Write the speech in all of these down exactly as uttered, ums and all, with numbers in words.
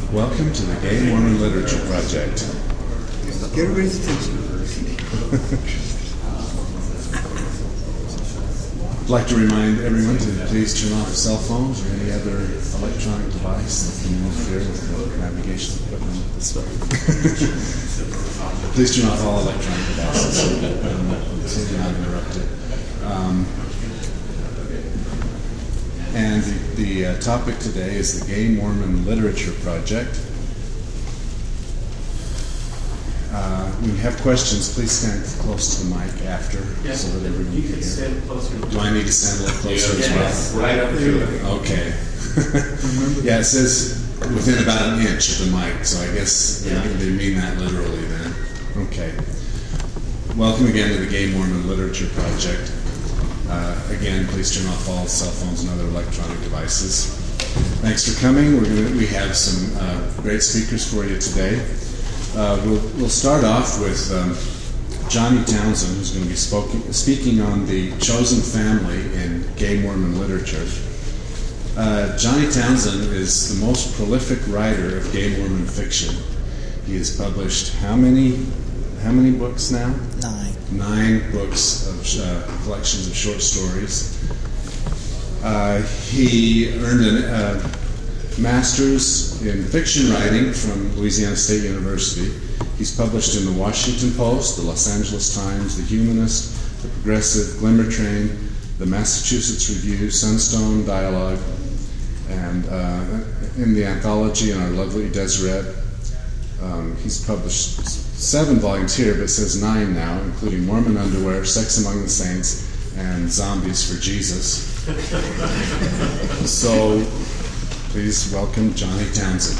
Welcome to the Gay Mormon Literature Project. Get everybody's attention. I'd like to remind everyone to please turn off cell phones or any other electronic device that can interfere with the navigation equipment this way. Please turn off all electronic devices so that we're not interrupted. Um, and the, the uh, topic today is the Gay Mormon Literature Project. Uh, when you have questions, please stand close to the mic after, yeah, so that everyone you can can hear. stand closer. Do I need to stand a little closer yeah, as yes, well? Right up to it. Okay. Yeah, it says within about an inch of the mic, so I guess yeah. they, they mean that literally then. Okay. Welcome again to the Gay Mormon Literature Project. Uh, again, please turn off all cell phones and other electronic devices. Thanks for coming. We're gonna, we have some uh, great speakers for you today. Uh, we'll, we'll start off with um, Johnny Townsend, who's going to be spoken, speaking on the chosen family in gay Mormon literature. Uh, Johnny Townsend is the most prolific writer of gay Mormon fiction. He has published how many how many books now? Nine. Nine books of uh, collections of short stories. Uh, he earned a uh, master's in fiction writing from Louisiana State University. He's published in the Washington Post, the Los Angeles Times, the Humanist, the Progressive, Glimmer Train, the Massachusetts Review, Sunstone Dialogue, and uh, in the anthology in Our Lovely Deseret. Um, he's published seven volumes here, but it says nine now, including Mormon Underwear, Sex Among the Saints, and Zombies for Jesus. So, please welcome Johnny Townsend.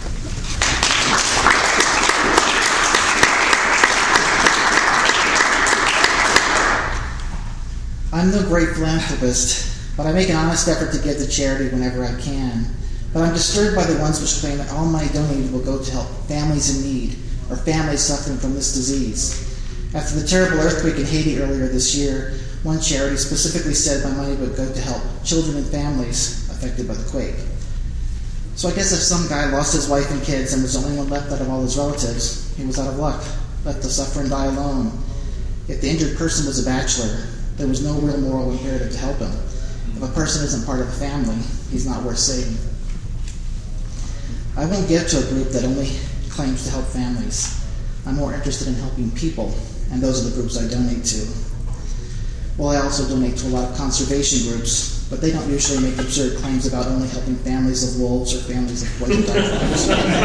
I'm no great philanthropist, but I make an honest effort to give to charity whenever I can. But I'm disturbed by the ones which claim that all money donated will go to help families in need or families suffering from this disease. After the terrible earthquake in Haiti earlier this year, one charity specifically said my money would go to help children and families affected by the quake. So I guess if some guy lost his wife and kids and was the only one left out of all his relatives, he was out of luck, let the suffer and die alone. If the injured person was a bachelor, there was no real moral imperative to help him. If a person isn't part of a family, he's not worth saving. I won't give to a group that only claims to help families. I'm more interested in helping people, and those are the groups I donate to. Well, I also donate to a lot of conservation groups, but they don't usually make absurd claims about only helping families of wolves or families of poison dinosaurs.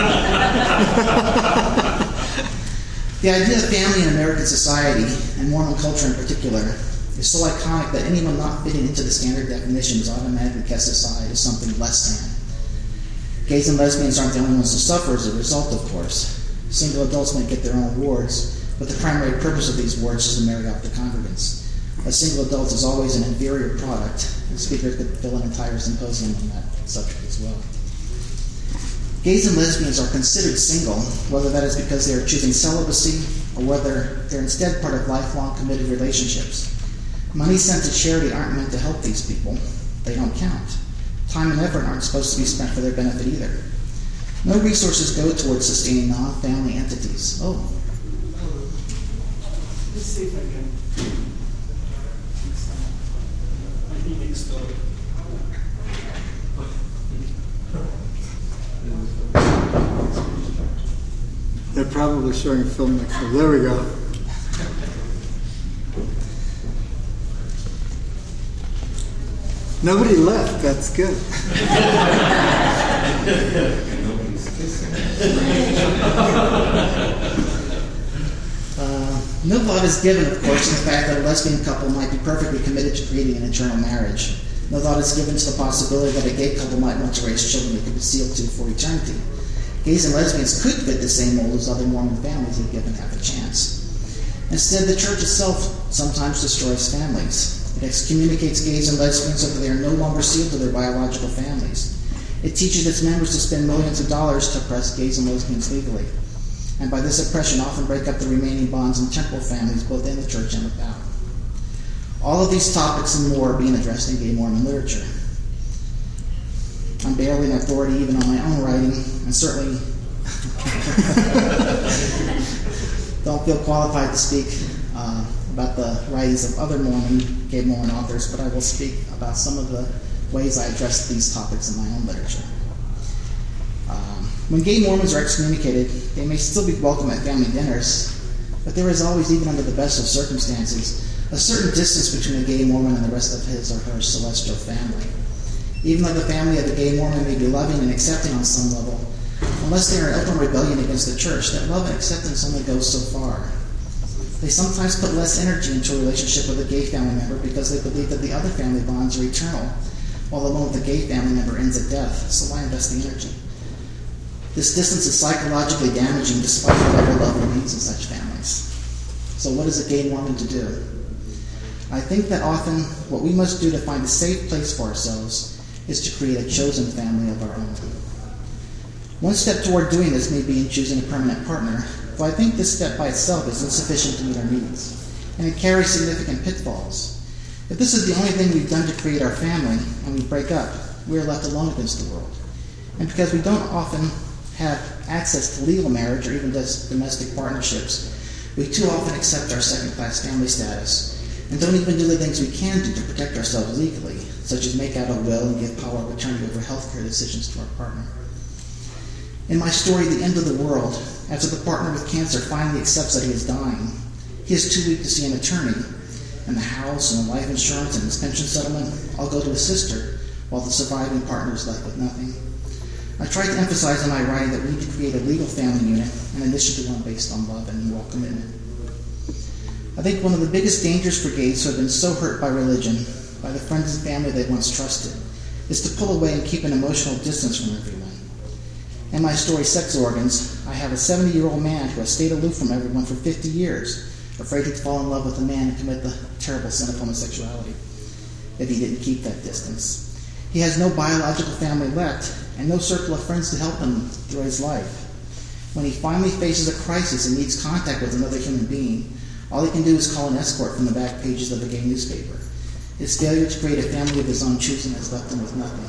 The idea of family in American society, and Mormon culture in particular, is so iconic that anyone not fitting into the standard definition is automatically cast aside as something less than. Gays and lesbians aren't the only ones to suffer as a result, of course. Single adults may get their own wards, but the primary purpose of these wards is to marry off the congregants. A single adult is always an inferior product, and speakers could fill an entire symposium on that subject as well. Gays and lesbians are considered single, whether that is because they are choosing celibacy or whether they're instead part of lifelong committed relationships. Money sent to charity aren't meant to help these people. They don't count. Time and effort aren't supposed to be spent for their benefit either. No resources go towards sustaining non-family entities. Oh. Let's see if I can. I think it's started. They're probably showing film next to. There we go. Nobody left. That's good. uh, no thought is given, of course, to the fact that a lesbian couple might be perfectly committed to creating an eternal marriage. No thought is given to the possibility that a gay couple might want to raise children they could be sealed to for eternity. Gays and lesbians could fit the same mold as other Mormon families if given half a chance. Instead, the church itself sometimes destroys families. It excommunicates gays and lesbians so that they are no longer sealed to their biological families. It teaches its members to spend millions of dollars to oppress gays and lesbians legally, and by this oppression often break up the remaining bonds in temporal families both in the church and without. All of these topics and more are being addressed in gay Mormon literature. I'm barely an authority even on my own writing, and certainly don't feel qualified to speak uh, about the writings of other Mormon, gay Mormon authors, but I will speak about some of the ways I address these topics in my own literature. Um, when gay Mormons are excommunicated, they may still be welcome at family dinners, but there is always, even under the best of circumstances, a certain distance between a gay Mormon and the rest of his or her celestial family. Even though the family of the gay Mormon may be loving and accepting on some level, unless they are in open rebellion against the church, that love and acceptance only goes so far. They sometimes put less energy into a relationship with a gay family member because they believe that the other family bonds are eternal, while the one with the gay family member ends at death, so why invest the energy? This distance is psychologically damaging despite whatever love remains in such families. So what is a gay Mormon to do? I think that often what we must do to find a safe place for ourselves is to create a chosen family of our own. One step toward doing this may be in choosing a permanent partner, though I think this step by itself is insufficient to meet our needs, and it carries significant pitfalls. If this is the only thing we've done to create our family, and we break up, we are left alone against the world. And because we don't often have access to legal marriage or even just domestic partnerships, we too often accept our second-class family status and don't even do the things we can do to protect ourselves legally, such as make out a will and give power of attorney over health care decisions to our partner. In my story, The End of the World, after the partner with cancer finally accepts that he is dying, he is too weak to see an attorney, and the house and the life insurance and his pension settlement all go to his sister, while the surviving partner is left with nothing. I tried to emphasize in my writing that we need to create a legal family unit, and this should be one based on love and moral commitment. I think one of the biggest dangers for gays who have been so hurt by religion, by the friends and family they once trusted, is to pull away and keep an emotional distance from everyone. In my story, Sex Organs, I have a seventy-year-old man who has stayed aloof from everyone for fifty years, afraid he'd fall in love with a man and commit the terrible sin of homosexuality if he didn't keep that distance. He has no biological family left and no circle of friends to help him through his life. When he finally faces a crisis and needs contact with another human being, all he can do is call an escort from the back pages of a gay newspaper. His failure to create a family of his own choosing has left him with nothing.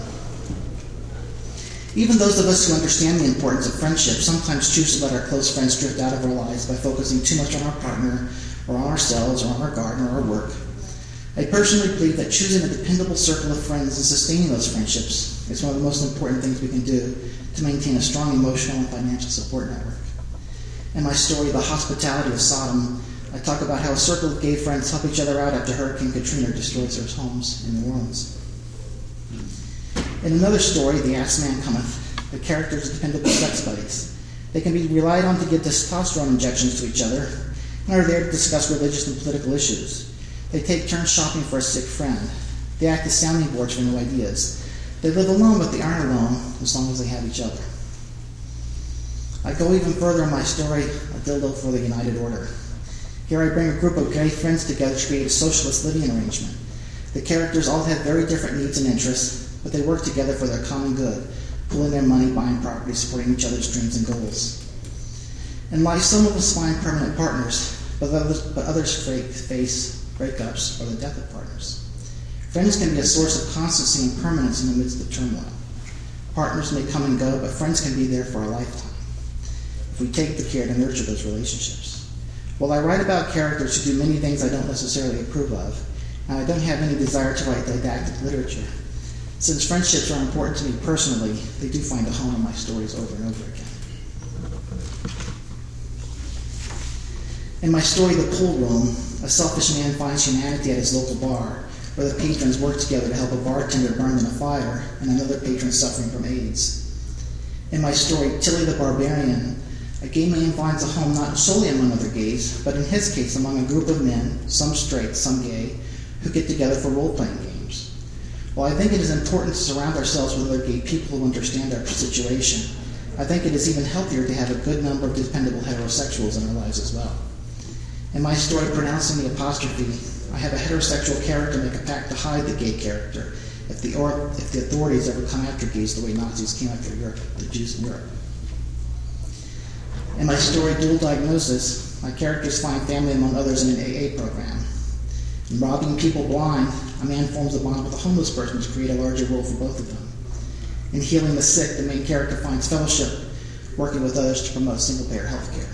Even those of us who understand the importance of friendship sometimes choose to let our close friends drift out of our lives by focusing too much on our partner, or on ourselves, or on our garden, or our work. I personally believe that choosing a dependable circle of friends and sustaining those friendships is one of the most important things we can do to maintain a strong emotional and financial support network. In my story, The Hospitality of Sodom, I talk about how a circle of gay friends help each other out after Hurricane Katrina destroyed their homes in New Orleans. In another story, The Ass Man Cometh, the characters are dependable sex buddies. They can be relied on to give testosterone injections to each other and are there to discuss religious and political issues. They take turns shopping for a sick friend. They act as sounding boards for new ideas. They live alone, but they aren't alone as long as they have each other. I go even further in my story, A Dildo for the United Order. Here I bring a group of gay friends together to create a socialist living arrangement. The characters all have very different needs and interests, but they work together for their common good, pooling their money, buying property, supporting each other's dreams and goals. In life, some of us find permanent partners, but others, but others face breakups or the death of partners. Friends can be a source of constancy and permanence in the midst of turmoil. Partners may come and go, but friends can be there for a lifetime if we take the care to nurture those relationships. While I write about characters who do many things I don't necessarily approve of, and I don't have any desire to write didactic literature, since friendships are important to me personally, they do find a home in my stories over and over again. In my story, The Pool Room, a selfish man finds humanity at his local bar, where the patrons work together to help a bartender burned in a fire and another patron suffering from AIDS. In my story, Tilly the Barbarian, a gay man finds a home not solely among other gays, but in his case among a group of men, some straight, some gay, who get together for role-playing games. While I think it is important to surround ourselves with other gay people who understand our situation, I think it is even healthier to have a good number of dependable heterosexuals in our lives as well. In my story, Pronouncing the Apostrophe, I have a heterosexual character make a pact to hide the gay character if the, or, if the authorities ever come after gays the way Nazis came after Europe, the Jews in Europe. In my story, Dual Diagnosis, my characters find family among others in an A A program. In Robbing People Blind, a man forms a bond with a homeless person to create a larger world for both of them. In healing the sick, the main character finds fellowship working with others to promote single-payer health care.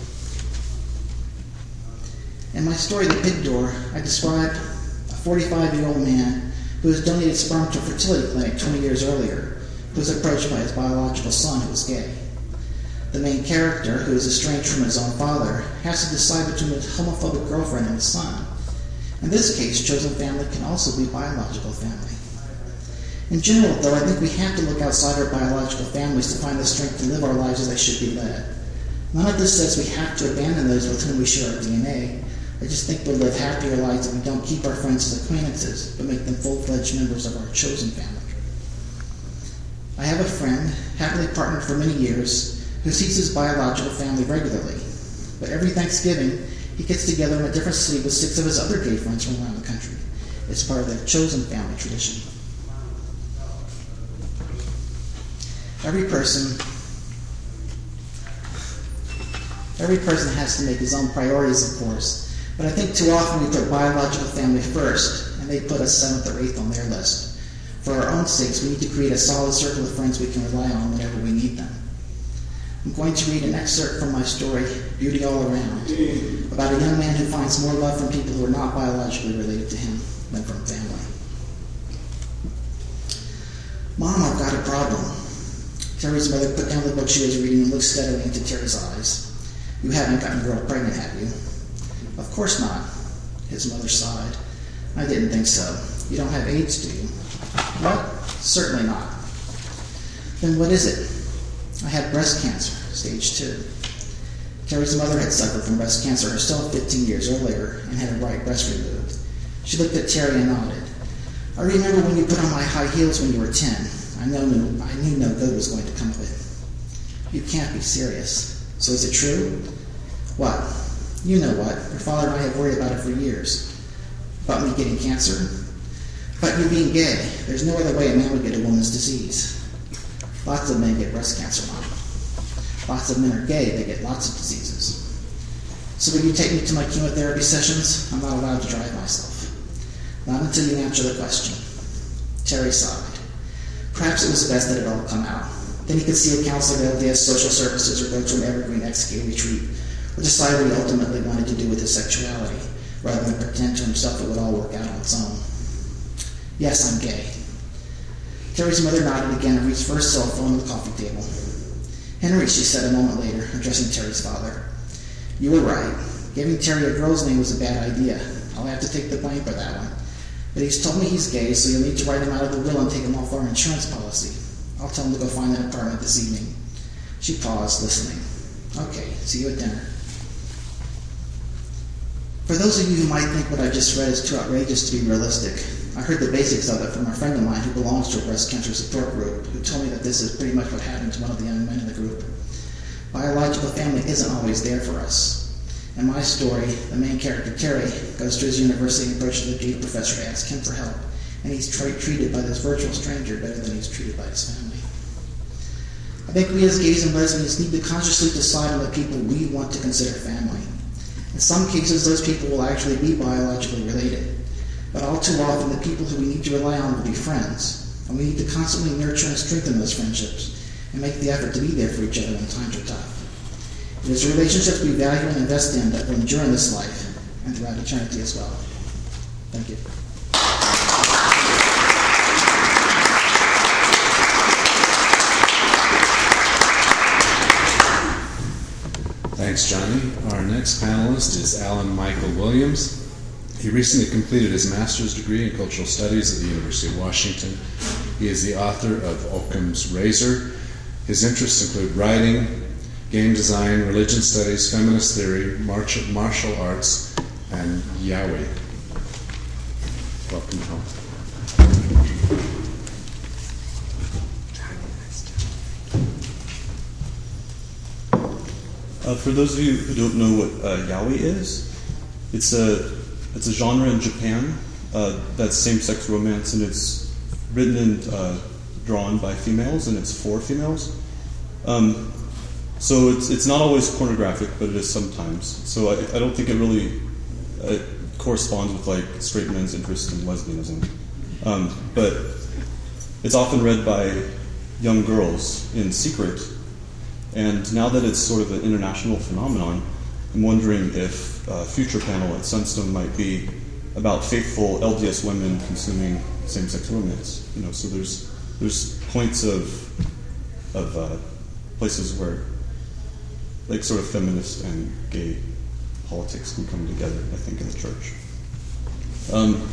In my story, The Pig Door, I describe a forty-five-year-old man who has donated sperm to a fertility clinic twenty years earlier, who was approached by his biological son who was gay. The main character, who is estranged from his own father, has to decide between his homophobic girlfriend and his son. In this case, chosen family can also be biological family. In general, though, I think we have to look outside our biological families to find the strength to live our lives as they should be led. None of this says we have to abandon those with whom we share our D N A. I just think we'll live happier lives if we don't keep our friends as acquaintances, but make them full-fledged members of our chosen family. I have a friend, happily partnered for many years, who sees his biological family regularly. But every Thanksgiving, he gets together in a different city with six of his other gay friends from around the country. It's part of their chosen family tradition. Every person, every person has to make his own priorities, of course. But I think too often we put biological family first, and they put us seventh or eighth on their list. For our own sakes, we need to create a solid circle of friends we can rely on whenever we need them. I'm going to read an excerpt from my story, Beauty All Around, about a young man who finds more love from people who are not biologically related to him than from family. Mom, I've got a problem. Terry's mother put down the book she was reading and looked steadily into Terry's eyes. You haven't gotten a girl pregnant, have you? Of course not. His mother sighed. I didn't think so. You don't have AIDS, do you? What? Certainly not. Then what is it? I have breast cancer, stage two. Terry's mother had suffered from breast cancer herself fifteen years earlier and had her right breast removed. She looked at Terry and nodded. I remember when you put on my high heels when you were ten. I, know, I knew no good was going to come of it. You can't be serious. So is it true? What? You know what. Your father and I have worried about it for years. About me getting cancer? About you being gay. There's no other way a man would get a woman's disease. Lots of men get breast cancer, Mom. Lots of men are gay. They get lots of diseases. So will you take me to my chemotherapy sessions? I'm not allowed to drive myself. Not until you answer the question. Terry sighed. Perhaps it was best that it all come out. Then he could see a counselor at L D S Social Services or go to an Evergreen ex-gay retreat, or decide what he ultimately wanted to do with his sexuality, rather than pretend to himself it would all work out on its own. Yes, I'm gay. Terry's mother nodded again and reached for her cell phone on the coffee table. Henry, she said a moment later, addressing Terry's father. You were right. Giving Terry a girl's name was a bad idea. I'll have to take the blame for that one. But he's told me he's gay, so you'll need to write him out of the will and take him off our insurance policy. I'll tell him to go find an apartment this evening. She paused, listening. Okay, see you at dinner. For those of you who might think what I just read is too outrageous to be realistic, I heard the basics of it from a friend of mine who belongs to a breast cancer support group, who told me that this is pretty much what happened to one of the young men in the group. Biological family isn't always there for us. In my story, the main character, Terry, goes to his university and approaches the gay professor to ask him for help, and he's tra- treated by this virtual stranger better than he's treated by his family. I think we as gays and lesbians need to consciously decide on the people we want to consider family. In some cases, those people will actually be biologically related, but all too often the people who we need to rely on will be friends, and we need to constantly nurture and strengthen those friendships and make the effort to be there for each other when times are tough. It is the relationships we value and invest in that will endure in this life and throughout eternity as well. Thank you. Thanks, Johnny. Our next panelist is Alan Michael Williams. He recently completed his master's degree in cultural studies at the University of Washington. He is the author of Occam's Razor. His interests include writing, game design, religion studies, feminist theory, martial, martial arts, and Yahweh. Welcome home. Uh, for those of you who don't know what uh, Yaoi is, it's a it's a genre in Japan uh, that's same-sex romance, and it's written and uh, drawn by females, and it's for females. Um, so it's it's not always pornographic, but it is sometimes. So I, I don't think it really uh, corresponds with like straight men's interest in lesbianism. Um, but it's often read by young girls in secret. And now that it's sort of an international phenomenon, I'm wondering if a future panel at Sunstone might be about faithful L D S women consuming same-sex romance. You know, so there's there's points of of uh, places where, like, sort of feminist and gay politics can come together, I think, in the church. Um,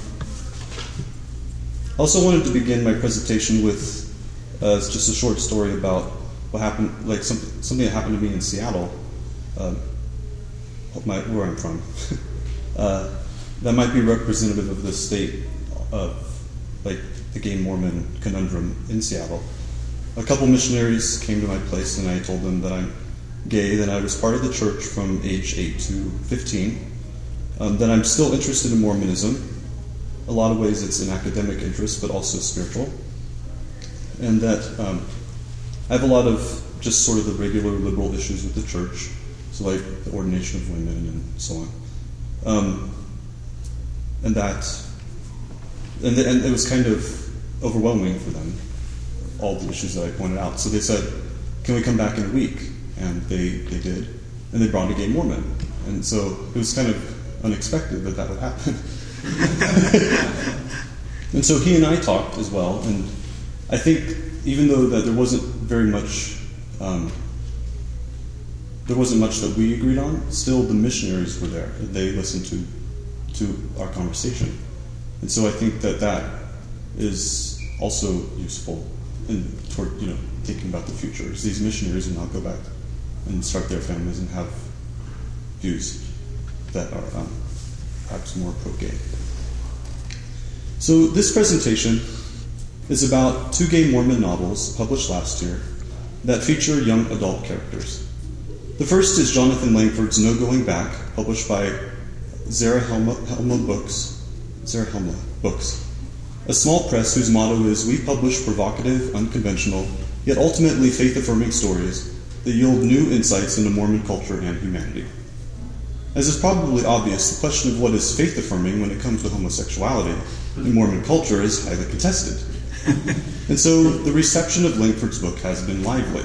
I also wanted to begin my presentation with uh, just a short story about what happened, like something, something that happened to me in Seattle, uh, my, where I'm from. uh, that might be representative of the state of, like, the gay Mormon conundrum in Seattle. A couple missionaries came to my place, and I told them that I'm gay, that I was part of the church from age eight to fifteen, um, that I'm still interested in Mormonism. A lot of ways it's an academic interest, but also spiritual, and that um, I have a lot of just sort of the regular liberal issues with the church, so like the ordination of women and so on. Um, and that, and, the, and it was kind of overwhelming for them, all the issues that I pointed out. So they said, can we come back in a week? And they, they did. And they brought a gay Mormon. And so it was kind of unexpected that that would happen. And so he and I talked as well, and I think even though that there wasn't very much, um, there wasn't much that we agreed on, still the missionaries were there. They listened to to our conversation. And so I think that that is also useful in toward, you know, thinking about the future. These missionaries will now go back and start their families and have views that are um, perhaps more pro-gay. So this presentation is about two gay Mormon novels published last year that feature young adult characters. The first is Jonathan Langford's No Going Back, published by Zarahemla Helma Books, Zarahemla Books, a small press whose motto is, "We publish provocative, unconventional, yet ultimately faith-affirming stories that yield new insights into Mormon culture and humanity." As is probably obvious, the question of what is faith-affirming when it comes to homosexuality in Mormon culture is highly contested. And so the reception of Langford's book has been lively.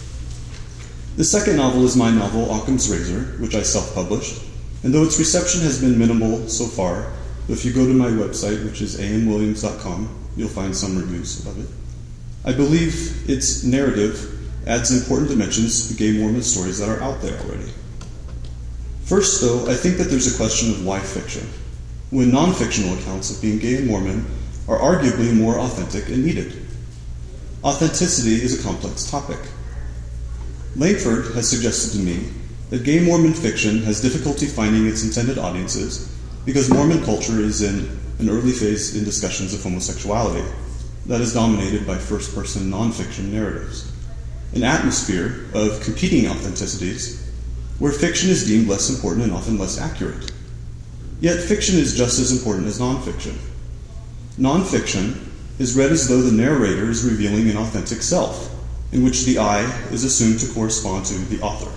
The second novel is my novel, Occam's Razor, which I self-published, and though its reception has been minimal so far, if you go to my website, which is a m williams dot com, you'll find some reviews of it. I believe its narrative adds important dimensions to gay Mormon stories that are out there already. First, though, I think that there's a question of why fiction, when non-fictional accounts of being gay and Mormon are arguably more authentic and needed. Authenticity is a complex topic. Langford has suggested to me that gay Mormon fiction has difficulty finding its intended audiences because Mormon culture is in an early phase in discussions of homosexuality that is dominated by first-person non-fiction narratives, an atmosphere of competing authenticities where fiction is deemed less important and often less accurate. Yet fiction is just as important as non-fiction. Non-fiction is read as though the narrator is revealing an authentic self, in which the I is assumed to correspond to the author.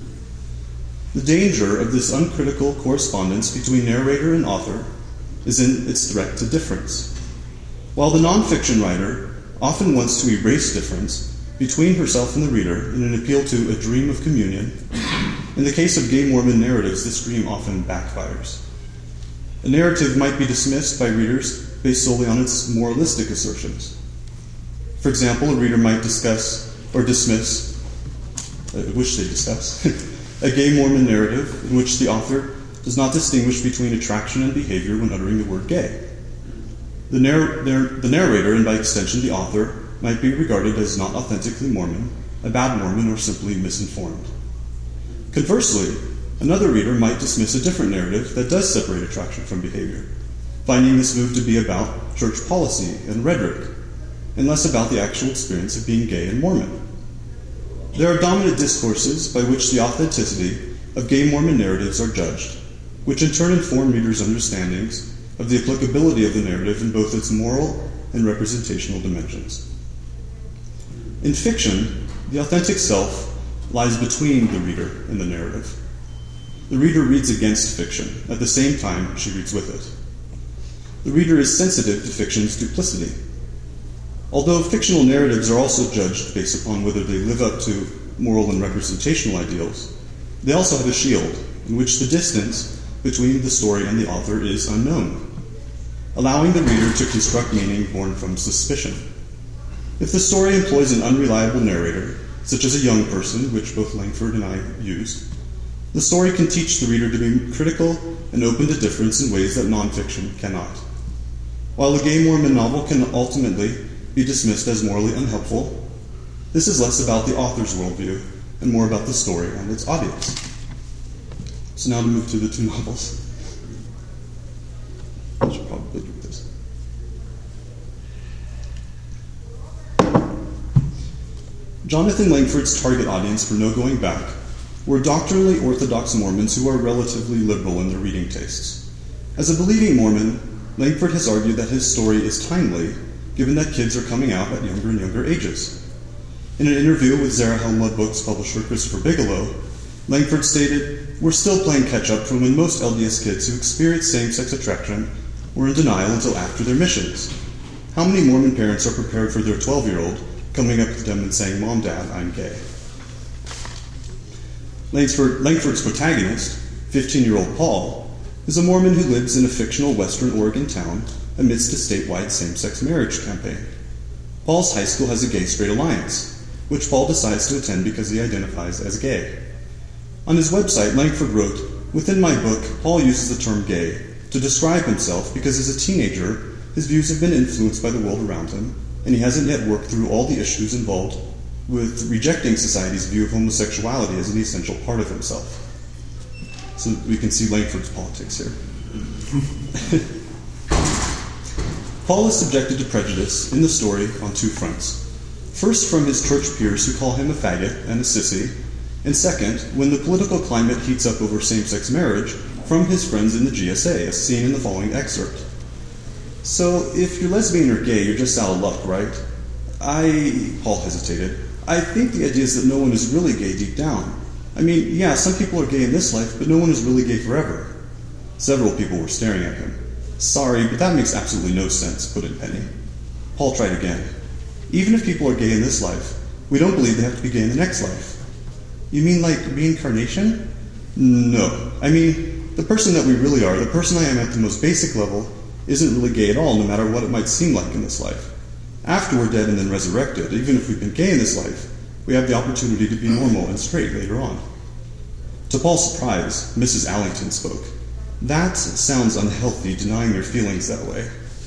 The danger of this uncritical correspondence between narrator and author is in its threat to difference. While the non-fiction writer often wants to erase difference between herself and the reader in an appeal to a dream of communion, in the case of gay Mormon narratives, this dream often backfires. A narrative might be dismissed by readers based solely on its moralistic assertions. For example, a reader might discuss or dismiss, I wish they discuss, a gay Mormon narrative in which the author does not distinguish between attraction and behavior when uttering the word gay. The, narr- narr- the narrator, and by extension the author, might be regarded as not authentically Mormon, a bad Mormon, or simply misinformed. Conversely, another reader might dismiss a different narrative that does separate attraction from behavior, finding this move to be about church policy and rhetoric, and less about the actual experience of being gay and Mormon. There are dominant discourses by which the authenticity of gay Mormon narratives are judged, which in turn inform readers' understandings of the applicability of the narrative in both its moral and representational dimensions. In fiction, the authentic self lies between the reader and the narrative. The reader reads against fiction, at the same time she reads with it. The reader is sensitive to fiction's duplicity. Although fictional narratives are also judged based upon whether they live up to moral and representational ideals, they also have a shield in which the distance between the story and the author is unknown, allowing the reader to construct meaning born from suspicion. If the story employs an unreliable narrator, such as a young person, which both Langford and I used, the story can teach the reader to be critical and open to difference in ways that nonfiction cannot. While a gay Mormon novel can ultimately be dismissed as morally unhelpful, this is less about the author's worldview and more about the story and its audience. So now to move to the two novels. I should probably do this. Jonathan Langford's target audience for No Going Back were doctrinally orthodox Mormons who are relatively liberal in their reading tastes. As a believing Mormon, Langford has argued that his story is timely, given that kids are coming out at younger and younger ages. In an interview with Zarahemla Books publisher Christopher Bigelow, Langford stated, "We're still playing catch-up from when most L D S kids who experienced same-sex attraction were in denial until after their missions. How many Mormon parents are prepared for their twelve-year-old coming up to them and saying, 'Mom, Dad, I'm gay'?" Langford, Langford's protagonist, fifteen-year-old Paul, is a Mormon who lives in a fictional western Oregon town amidst a statewide same-sex marriage campaign. Paul's high school has a gay-straight alliance, which Paul decides to attend because he identifies as gay. On his website, Langford wrote, "Within my book, Paul uses the term gay to describe himself because as a teenager, his views have been influenced by the world around him, and he hasn't yet worked through all the issues involved with rejecting society's view of homosexuality as an essential part of himself." So we can see Langford's politics here. Paul is subjected to prejudice in the story on two fronts. First, from his church peers who call him a faggot and a sissy, and second, when the political climate heats up over same-sex marriage, from his friends in the G S A, as seen in the following excerpt. "So, if you're lesbian or gay, you're just out of luck, right? I," Paul hesitated, "I think the idea is that no one is really gay deep down. I mean, yeah, some people are gay in this life, but no one is really gay forever." Several people were staring at him. "Sorry, but that makes absolutely no sense," put in Penny. Paul tried again. "Even if people are gay in this life, we don't believe they have to be gay in the next life." "You mean like reincarnation?" "No. I mean, the person that we really are, the person I am at the most basic level, isn't really gay at all, no matter what it might seem like in this life. After we're dead and then resurrected, even if we've been gay in this life, we have the opportunity to be normal and straight later on." To Paul's surprise, Missus Allington spoke. "That sounds unhealthy, denying your feelings that way."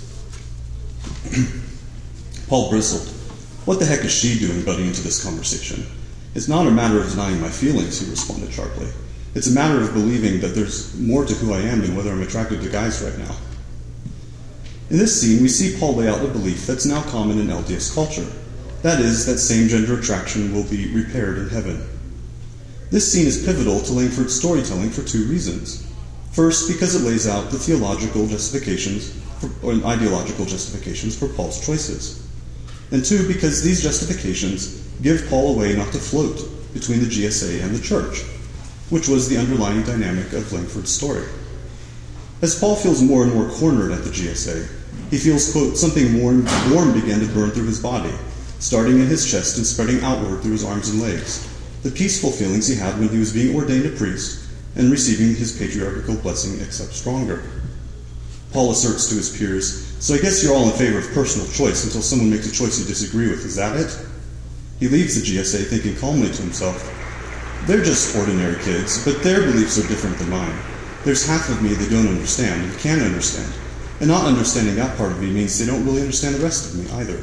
Paul bristled. What the heck is she doing butting into this conversation? "It's not a matter of denying my feelings," he responded sharply. "It's a matter of believing that there's more to who I am than whether I'm attracted to guys right now." In this scene, we see Paul lay out a belief that's now common in L D S culture. That is, that same-gender attraction will be repaired in heaven. This scene is pivotal to Langford's storytelling for two reasons. First, because it lays out the theological justifications for, or ideological justifications for Paul's choices. And two, because these justifications give Paul a way not to float between the G S A and the church, which was the underlying dynamic of Langford's story. As Paul feels more and more cornered at the G S A, he feels, quote, "something warm, warm began to burn through his body, starting in his chest and spreading outward through his arms and legs, the peaceful feelings he had when he was being ordained a priest and receiving his patriarchal blessing except stronger." Paul asserts to his peers, "So I guess you're all in favor of personal choice until someone makes a choice you disagree with, is that it?" He leaves the G S A thinking calmly to himself, "They're just ordinary kids, but their beliefs are different than mine. There's half of me they don't understand and can't understand, and not understanding that part of me means they don't really understand the rest of me either."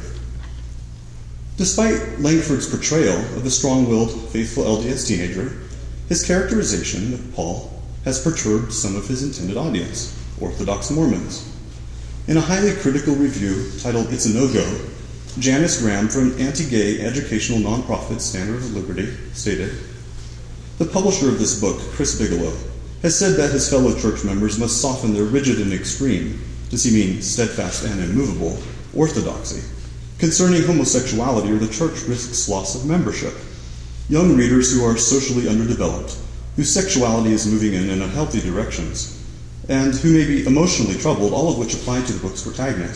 Despite Langford's portrayal of the strong-willed, faithful L D S teenager, his characterization of Paul has perturbed some of his intended audience, Orthodox Mormons. In a highly critical review titled "It's a No-Go," Janice Graham from anti-gay educational nonprofit Standard of Liberty stated, "The publisher of this book, Chris Bigelow, has said that his fellow church members must soften their rigid and extreme, does he mean steadfast and immovable, orthodoxy concerning homosexuality, or the church risks loss of membership. Young readers who are socially underdeveloped, whose sexuality is moving in unhealthy directions, and who may be emotionally troubled, all of which apply to the book's protagonist,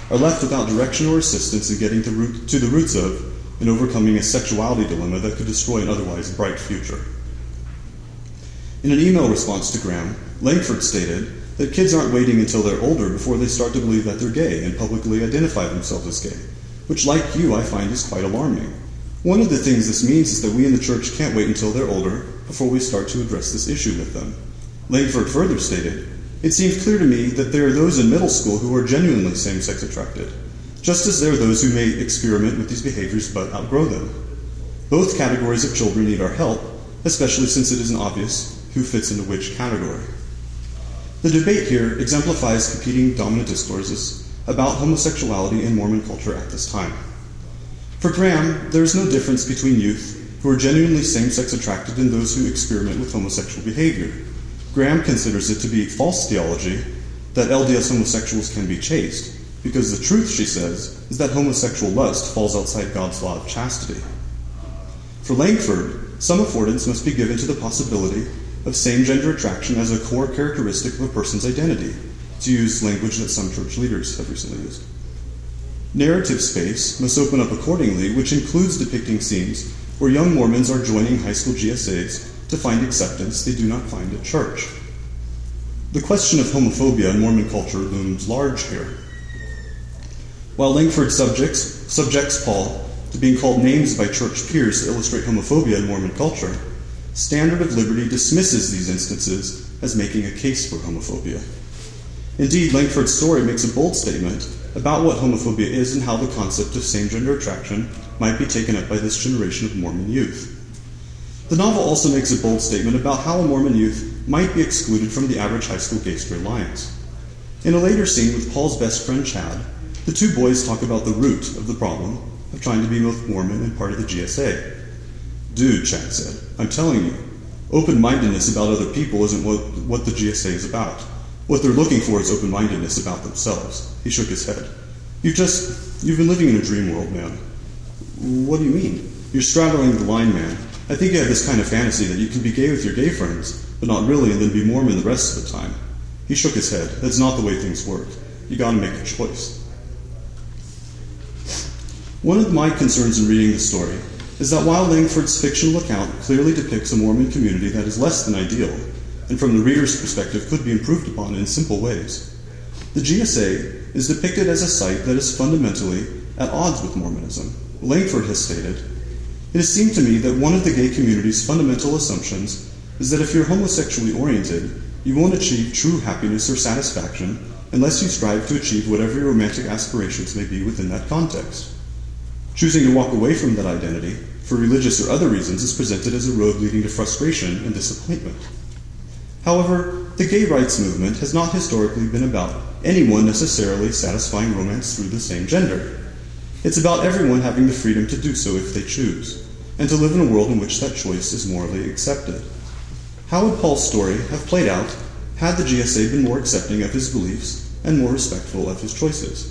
are left without direction or assistance in getting to, root, to the roots of and overcoming a sexuality dilemma that could destroy an otherwise bright future. In an email response to Graham, Langford stated that kids aren't waiting until they're older before they start to believe that they're gay and publicly identify themselves as gay, which, like you, I find is quite alarming. One of the things this means is that we in the church can't wait until they're older before we start to address this issue with them. Langford further stated, "It seems clear to me that there are those in middle school who are genuinely same-sex attracted, just as there are those who may experiment with these behaviors but outgrow them. Both categories of children need our help, especially since it isn't obvious who fits into which category." The debate here exemplifies competing dominant discourses about homosexuality in Mormon culture at this time. For Graham, there is no difference between youth who are genuinely same-sex attracted and those who experiment with homosexual behavior. Graham considers it to be false theology that L D S homosexuals can be chaste, because the truth, she says, is that homosexual lust falls outside God's law of chastity. For Langford, some affordance must be given to the possibility of same-gender attraction as a core characteristic of a person's identity, to use language that some church leaders have recently used. Narrative space must open up accordingly, which includes depicting scenes where young Mormons are joining high school G S As to find acceptance they do not find at church. The question of homophobia in Mormon culture looms large here. While Langford subjects, subjects Paul to being called names by church peers to illustrate homophobia in Mormon culture, Standard of Liberty dismisses these instances as making a case for homophobia. Indeed, Langford's story makes a bold statement about what homophobia is and how the concept of same-gender attraction might be taken up by this generation of Mormon youth. The novel also makes a bold statement about how a Mormon youth might be excluded from the average high school gay-straight alliance. In a later scene with Paul's best friend Chad, the two boys talk about the root of the problem of trying to be both Mormon and part of the G S A. "Dude," Chad said, "I'm telling you, open-mindedness about other people isn't what, what the G S A is about. What they're looking for is open-mindedness about themselves." He shook his head. You've just, you've been living in a dream world, man." "What do you mean?" "You're straddling the line, man. I think you have this kind of fantasy that you can be gay with your gay friends, but not really, and then be Mormon the rest of the time." He shook his head. "That's not the way things work. You gotta make a choice." One of my concerns in reading this story is that while Langford's fictional account clearly depicts a Mormon community that is less than ideal, and from the reader's perspective could be improved upon in simple ways, the G S A is depicted as a site that is fundamentally at odds with Mormonism. Langford has stated, "It has seemed to me that one of the gay community's fundamental assumptions is that if you're homosexually oriented, you won't achieve true happiness or satisfaction unless you strive to achieve whatever your romantic aspirations may be within that context. Choosing to walk away from that identity, for religious or other reasons, is presented as a road leading to frustration and disappointment." However, the gay rights movement has not historically been about anyone necessarily satisfying romance through the same gender. It's about everyone having the freedom to do so if they choose, and to live in a world in which that choice is morally accepted. How would Paul's story have played out had the G S A been more accepting of his beliefs and more respectful of his choices?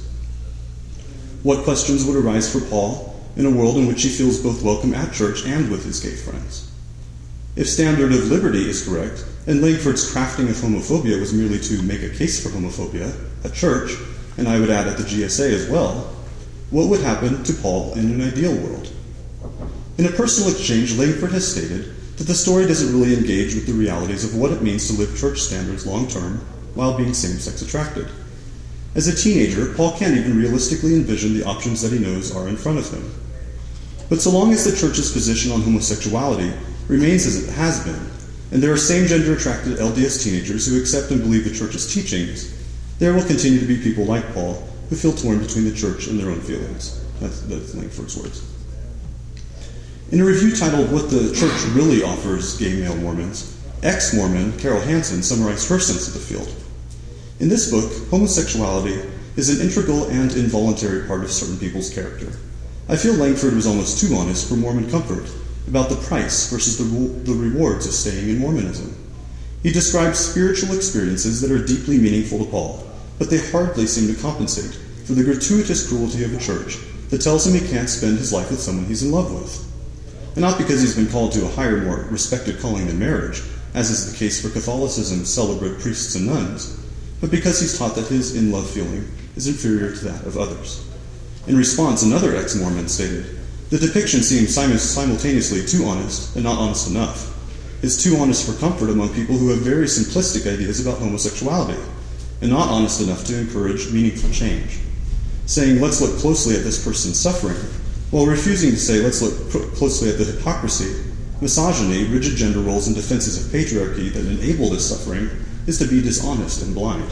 What questions would arise for Paul in a world in which he feels both welcome at church and with his gay friends? If Standard of Liberty is correct, and Langford's crafting of homophobia was merely to make a case for homophobia at church, and I would add at the G S A as well, what would happen to Paul in an ideal world? In a personal exchange, Langford has stated that the story doesn't really engage with the realities of what it means to live church standards long-term while being same-sex attracted. As a teenager, Paul can't even realistically envision the options that he knows are in front of him. But so long as the church's position on homosexuality remains as it has been, and there are same-gender attracted L D S teenagers who accept and believe the church's teachings, there will continue to be people like Paul who feel torn between the church and their own feelings. That's, that's Langford's words. In a review titled "What the Church Really Offers Gay Male Mormons," ex-Mormon Carol Hansen summarized her sense of the field. In this book, homosexuality is an integral and involuntary part of certain people's character. I feel Langford was almost too honest for Mormon comfort about the price versus the, the rewards of staying in Mormonism. He describes spiritual experiences that are deeply meaningful to Paul, but they hardly seem to compensate for the gratuitous cruelty of a church that tells him he can't spend his life with someone he's in love with. And not because he's been called to a higher, more respected calling than marriage, as is the case for Catholicism's celibate priests and nuns, but because he's taught that his in-love feeling is inferior to that of others. In response, another ex-Mormon stated, "The depiction seems simultaneously too honest and not honest enough. It's too honest for comfort among people who have very simplistic ideas about homosexuality, and not honest enough to encourage meaningful change. Saying, let's look closely at this person's suffering, while refusing to say, let's look closely at the hypocrisy, misogyny, rigid gender roles, and defenses of patriarchy that enable this suffering is to be dishonest and blind."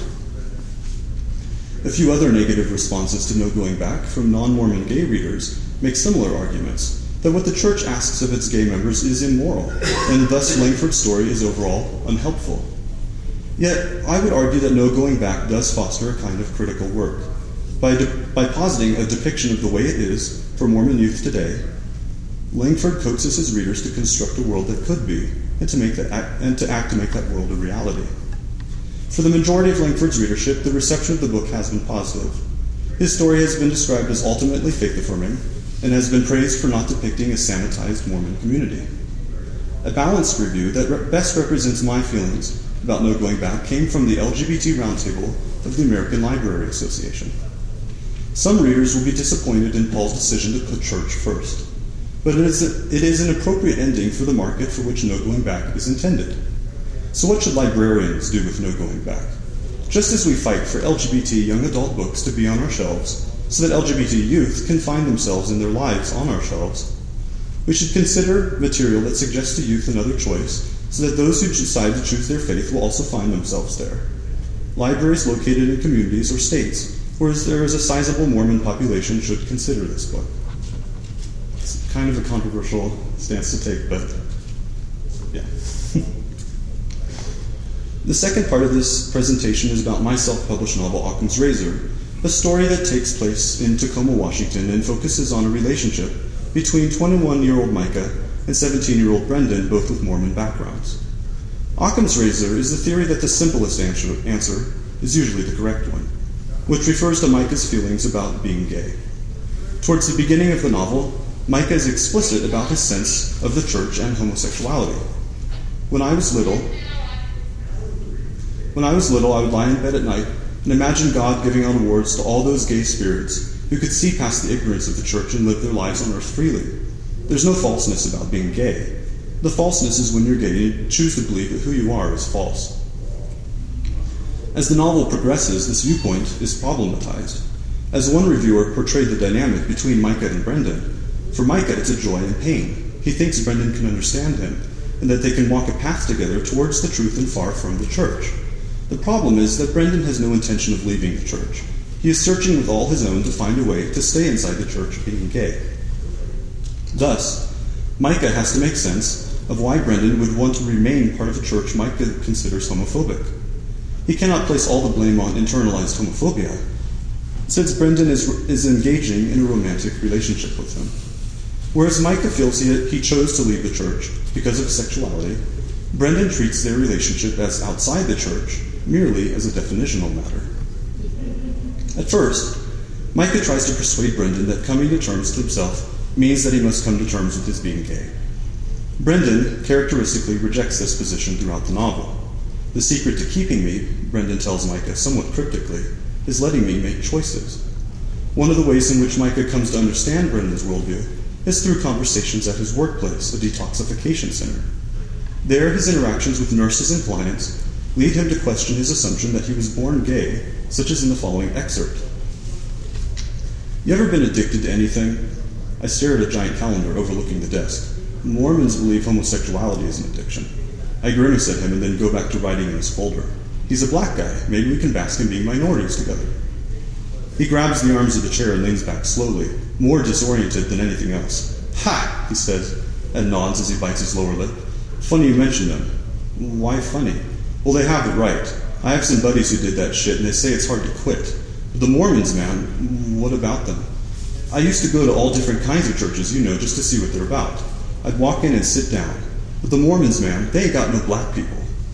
A few other negative responses to No Going Back from non-Mormon gay readers make similar arguments, that what the church asks of its gay members is immoral, and thus Langford's story is overall unhelpful. Yet, I would argue that No Going Back does foster a kind of critical work. By, de- by positing a depiction of the way it is for Mormon youth today, Langford coaxes his readers to construct a world that could be, and to, make that act, and to act to make that world a reality. For the majority of Langford's readership, the reception of the book has been positive. His story has been described as ultimately faith-affirming, and has been praised for not depicting a sanitized Mormon community. A balanced review that re- best represents my feelings about No Going Back came from the L G B T Roundtable of the American Library Association. Some readers will be disappointed in Paul's decision to put church first, but it is, a, it is an appropriate ending for the market for which No Going Back is intended. So what should librarians do with No Going Back? Just as we fight for L G B T young adult books to be on our shelves, so that L G B T youth can find themselves and their lives on our shelves, we should consider material that suggests to youth another choice, so that those who decide to choose their faith will also find themselves there. Libraries located in communities or states where there is a sizable Mormon population should consider this book. It's kind of a controversial stance to take, but yeah. The second part of this presentation is about my self-published novel, Occam's Razor, a story that takes place in Tacoma, Washington, and focuses on a relationship between twenty-one-year-old Micah and seventeen-year-old Brendan, both with Mormon backgrounds. Occam's Razor is the theory that the simplest answer, answer is usually the correct one, which refers to Micah's feelings about being gay. Towards the beginning of the novel, Micah is explicit about his sense of the church and homosexuality. When I was little, when I was little, I would lie in bed at night and imagine God giving out awards to all those gay spirits who could see past the ignorance of the church and live their lives on earth freely. There's no falseness about being gay. The falseness is when you're gay and you choose to believe that who you are is false. As the novel progresses, this viewpoint is problematized. As one reviewer portrayed the dynamic between Micah and Brendan, for Micah it's a joy and pain. He thinks Brendan can understand him, and that they can walk a path together towards the truth and far from the church. The problem is that Brendan has no intention of leaving the church. He is searching with all his own to find a way to stay inside the church being gay. Thus, Micah has to make sense of why Brendan would want to remain part of a church Micah considers homophobic. He cannot place all the blame on internalized homophobia, since Brendan is, is engaging in a romantic relationship with him. Whereas Micah feels he, he chose to leave the church because of sexuality, Brendan treats their relationship as outside the church, merely as a definitional matter. At first, Micah tries to persuade Brendan that coming to terms with himself means that he must come to terms with his being gay. Brendan characteristically rejects this position throughout the novel. The secret to keeping me, Brendan tells Micah somewhat cryptically, is letting me make choices. One of the ways in which Micah comes to understand Brendan's worldview is through conversations at his workplace, a detoxification center. There, his interactions with nurses and clients lead him to question his assumption that he was born gay, such as in the following excerpt. You ever been addicted to anything? I stare at a giant calendar overlooking the desk. Mormons believe homosexuality is an addiction. I grimace at him and then go back to writing in his folder. He's a black guy. Maybe we can bask in being minorities together. He grabs the arms of the chair and leans back slowly, more disoriented than anything else. Ha! He says, and nods as he bites his lower lip. Funny you mention them. Why funny? Well, they have it right. I have some buddies who did that shit, and they say it's hard to quit. But the Mormons, man, what about them? I used to go to all different kinds of churches, you know, just to see what they're about. I'd walk in and sit down. But the Mormons, man, they ain't got no black people.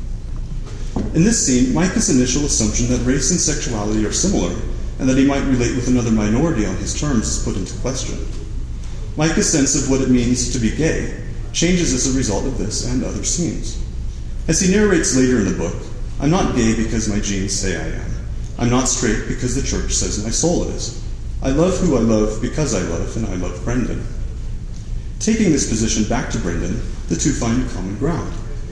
In this scene, Micah's initial assumption that race and sexuality are similar, and that he might relate with another minority on his terms is put into question. Micah's sense of what it means to be gay changes as a result of this and other scenes. As he narrates later in the book, I'm not gay because my genes say I am. I'm not straight because the church says my soul is. I love who I love because I love, and I love Brendan. Taking this position back to Brendan, the two find common ground.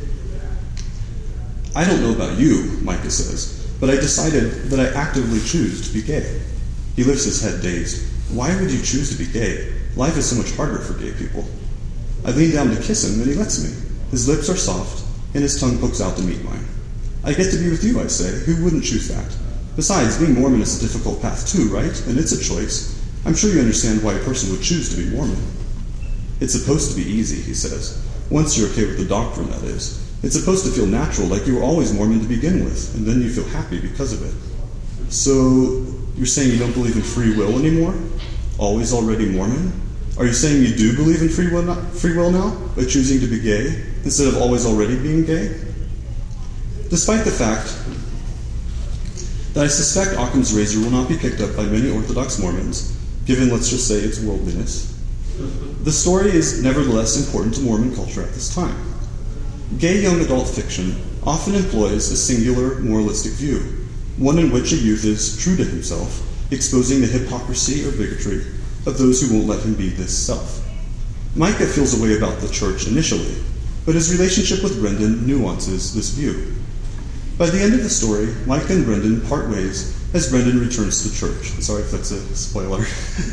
I don't know about you, Micah says, but I decided that I actively choose to be gay. He lifts his head dazed. Why would you choose to be gay? Life is so much harder for gay people. I lean down to kiss him, and he lets me. His lips are soft, and his tongue pokes out to meet mine. I get to be with you, I say. Who wouldn't choose that? Besides, being Mormon is a difficult path too, right? And it's a choice. I'm sure you understand why a person would choose to be Mormon. It's supposed to be easy, he says. Once you're okay with the doctrine, that is. It's supposed to feel natural, like you were always Mormon to begin with, and then you feel happy because of it. So, you're saying you don't believe in free will anymore? Always already Mormon? Are you saying you do believe in free will, not, free will now, by choosing to be gay, instead of always already being gay? Despite the fact that I suspect Occam's razor will not be picked up by many Orthodox Mormons, given, let's just say, its worldliness, the story is nevertheless important to Mormon culture at this time. Gay young adult fiction often employs a singular moralistic view, one in which a youth is true to himself, exposing the hypocrisy or bigotry of those who won't let him be this self. Micah feels a way about the church initially, but his relationship with Brendan nuances this view. By the end of the story, Micah and Brendan part ways as Brendan returns to church. Sorry if that's a spoiler.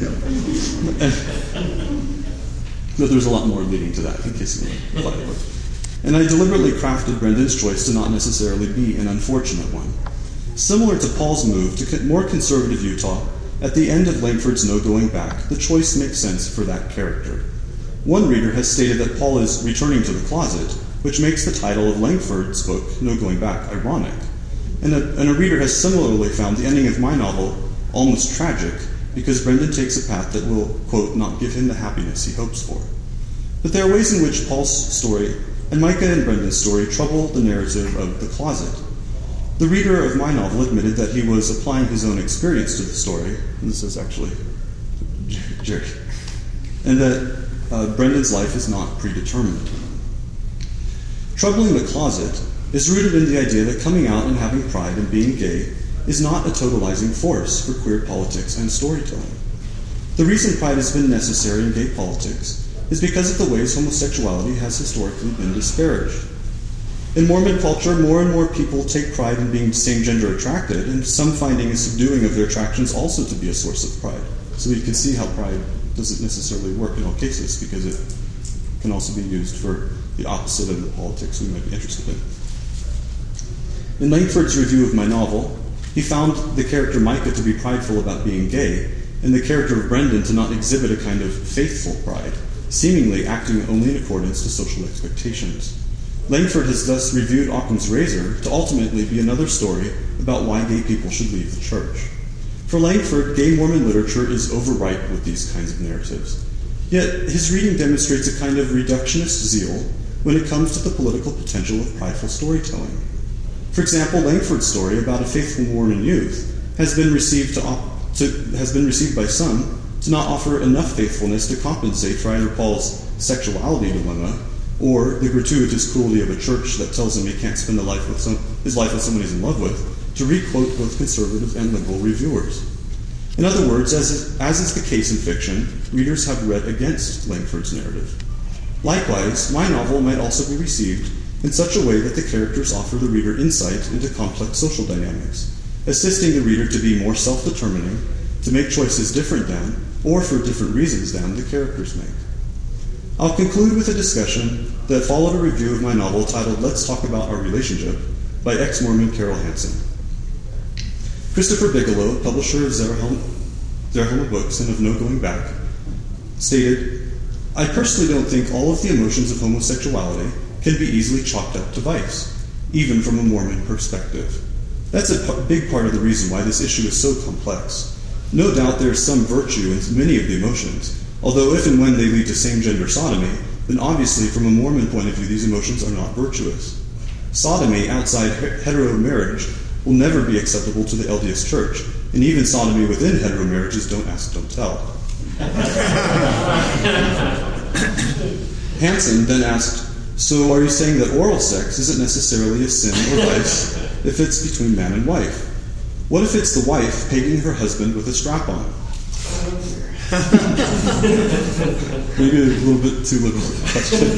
and, but there's a lot more leading to that in case you want to buy the book. And I deliberately crafted Brendan's choice to not necessarily be an unfortunate one. Similar to Paul's move to more conservative Utah, at the end of Langford's No Going Back, the choice makes sense for that character. One reader has stated that Paul is returning to the closet, which makes the title of Langford's book, No Going Back, ironic. And a, and a reader has similarly found the ending of my novel almost tragic, because Brendan takes a path that will, quote, not give him the happiness he hopes for. But there are ways in which Paul's story and Micah and Brendan's story trouble the narrative of the closet. The reader of my novel admitted that he was applying his own experience to the story, and this is actually Jerry, and that uh, Brendan's life is not predetermined. Troubling the closet is rooted in the idea that coming out and having pride and being gay is not a totalizing force for queer politics and storytelling. The reason pride has been necessary in gay politics is because of the ways homosexuality has historically been disparaged. In Mormon culture, more and more people take pride in being same-gender attracted, and some finding a subduing of their attractions also to be a source of pride. So you can see how pride doesn't necessarily work in all cases, because it can also be used for the opposite of the politics we might be interested in. In Langford's review of my novel, he found the character Micah to be prideful about being gay, and the character of Brendan to not exhibit a kind of faithful pride, seemingly acting only in accordance to social expectations. Langford has thus reviewed Occam's razor to ultimately be another story about why gay people should leave the church. For Langford, gay Mormon literature is overripe with these kinds of narratives. Yet his reading demonstrates a kind of reductionist zeal when it comes to the political potential of prideful storytelling. For example, Langford's story about a faithful Mormon youth has been received to, op- to has been received by some to not offer enough faithfulness to compensate for either Paul's sexuality dilemma or the gratuitous cruelty of a church that tells him he can't spend a life with some, his life with someone he's in love with, to re-quote both conservative and liberal reviewers. In other words, as is, as is the case in fiction, readers have read against Langford's narrative. Likewise, my novel might also be received in such a way that the characters offer the reader insight into complex social dynamics, assisting the reader to be more self-determining, to make choices different than, or for different reasons than, the characters make. I'll conclude with a discussion that followed a review of my novel titled Let's Talk About Our Relationship by ex-Mormon Carol Hansen. Christopher Bigelow, publisher of Zarahoma, Zarahoma Books and of No Going Back, stated, I personally don't think all of the emotions of homosexuality can be easily chalked up to vice, even from a Mormon perspective. That's a p- big part of the reason why this issue is so complex. No doubt there is some virtue in many of the emotions, although if and when they lead to same-gender sodomy, then obviously from a Mormon point of view these emotions are not virtuous. Sodomy outside hetero marriage will never be acceptable to the L D S Church, and even sodomy within hetero marriages, don't ask, don't tell. Hansen then asked, so are you saying that oral sex isn't necessarily a sin or vice, if it's between man and wife? What if it's the wife pegging her husband with a strap-on? Maybe a little bit too little of a question.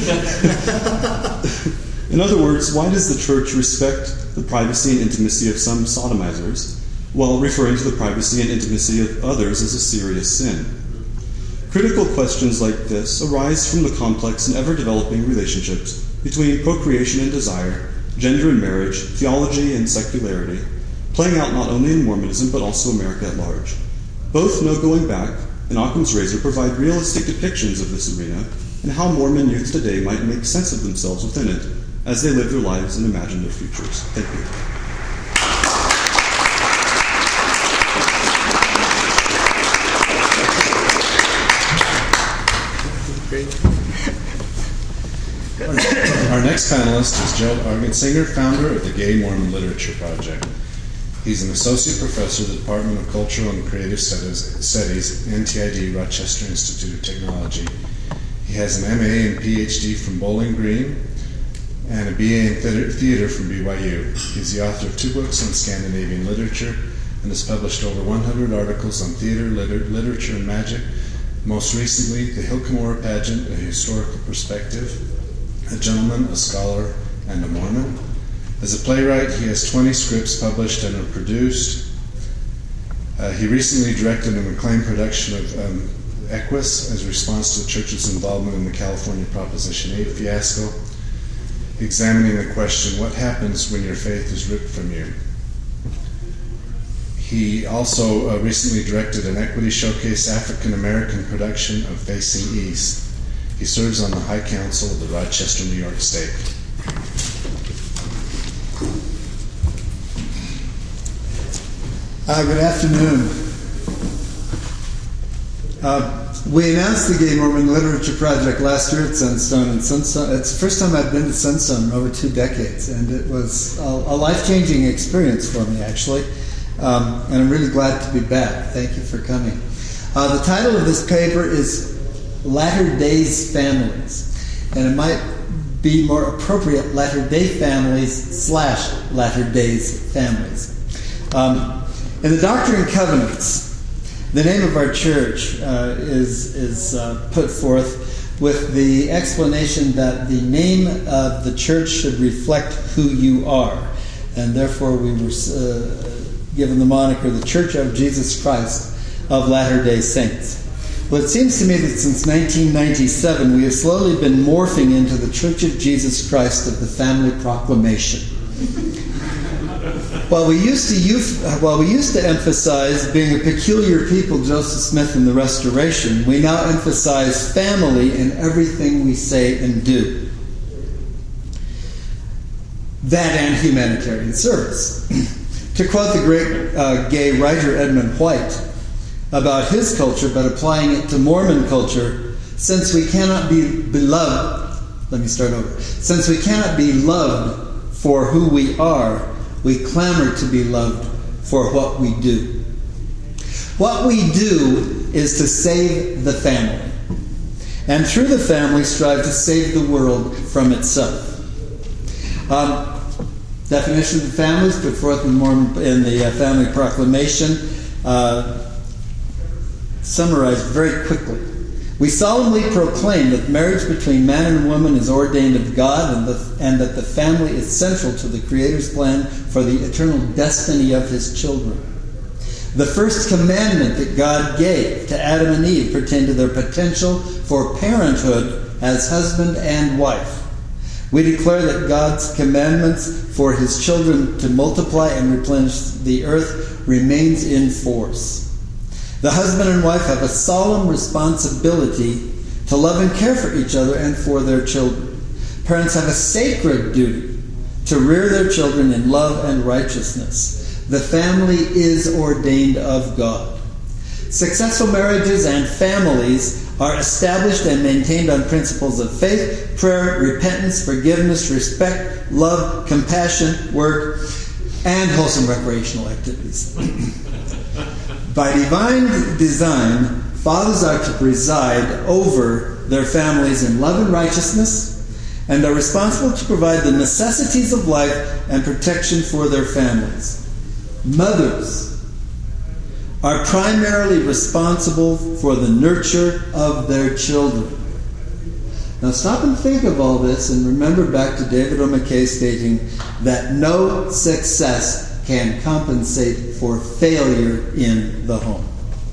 In other words, why does the church respect the privacy and intimacy of some sodomizers while referring to the privacy and intimacy of others as a serious sin? Critical questions like this arise from the complex and ever-developing relationships between procreation and desire, gender and marriage, theology and secularity, playing out not only in Mormonism but also America at large. Both No Going Back and Occam's Razor provide realistic depictions of this arena and how Mormon youth today might make sense of themselves within it as they live their lives and imagine their futures. Thank you. Our next panelist is Joe Argensinger, founder of the Gay Mormon Literature Project. He's an associate professor at the Department of Cultural and Creative Studies, N T I D, Rochester Institute of Technology. He has an M A and P H D from Bowling Green and a B A in theater from B Y U. He's the author of two books on Scandinavian literature and has published over one hundred articles on theater, liter- literature, and magic. Most recently, The Hilkamora Pageant, A Historical Perspective, A Gentleman, a Scholar, and a Mormon. As a playwright, he has twenty scripts published and are produced. Uh, he recently directed an acclaimed production of um, Equus as a response to the church's involvement in the California Proposition eight fiasco, examining the question, what happens when your faith is ripped from you? He also uh, recently directed an Equity Showcase African American production of Facing East. He serves on the High Council of the Rochester, New York State. Uh, good afternoon. Uh, we announced the Gay Mormon Literature Project last year at Sunstone, and Sunstone, it's the first time I've been to Sunstone in over two decades, and it was a, a life-changing experience for me, actually, um, and I'm really glad to be back. Thank you for coming. Uh, the title of this paper is Latter Days Families, and it might be more appropriate, Latter Day Families slash Latter Days Families. Um, In the Doctrine and Covenants, the name of our church uh, is, is uh, put forth with the explanation that the name of the church should reflect who you are. And therefore we were uh, given the moniker the Church of Jesus Christ of Latter-day Saints. Well, it seems to me that since nineteen ninety-seven we have slowly been morphing into the Church of Jesus Christ of the Family Proclamation. While we used to youth, while we used to emphasize being a peculiar people, Joseph Smith and the Restoration, we now emphasize family in everything we say and do. That and humanitarian service. To quote the great uh, gay writer Edmund White about his culture, but applying it to Mormon culture, since we cannot be beloved, let me start over. Since we cannot be loved for who we are, we clamor to be loved for what we do. What we do is to save the family, and through the family strive to save the world from itself. Um, definition of the family is put forth in, Mormon, in the uh, Family Proclamation, uh, summarized very quickly. We solemnly proclaim that marriage between man and woman is ordained of God, and, the, and that the family is central to the Creator's plan for the eternal destiny of His children. The first commandment that God gave to Adam and Eve pertained to their potential for parenthood as husband and wife. We declare that God's commandments for His children to multiply and replenish the earth remains in force. The husband and wife have a solemn responsibility to love and care for each other and for their children. Parents have a sacred duty to rear their children in love and righteousness. The family is ordained of God. Successful marriages and families are established and maintained on principles of faith, prayer, repentance, forgiveness, respect, love, compassion, work, and wholesome recreational activities. By divine design, fathers are to preside over their families in love and righteousness, and are responsible to provide the necessities of life and protection for their families. Mothers are primarily responsible for the nurture of their children. Now stop and think of all this and remember back to David O. McKay stating that no success can compensate for failure in the home.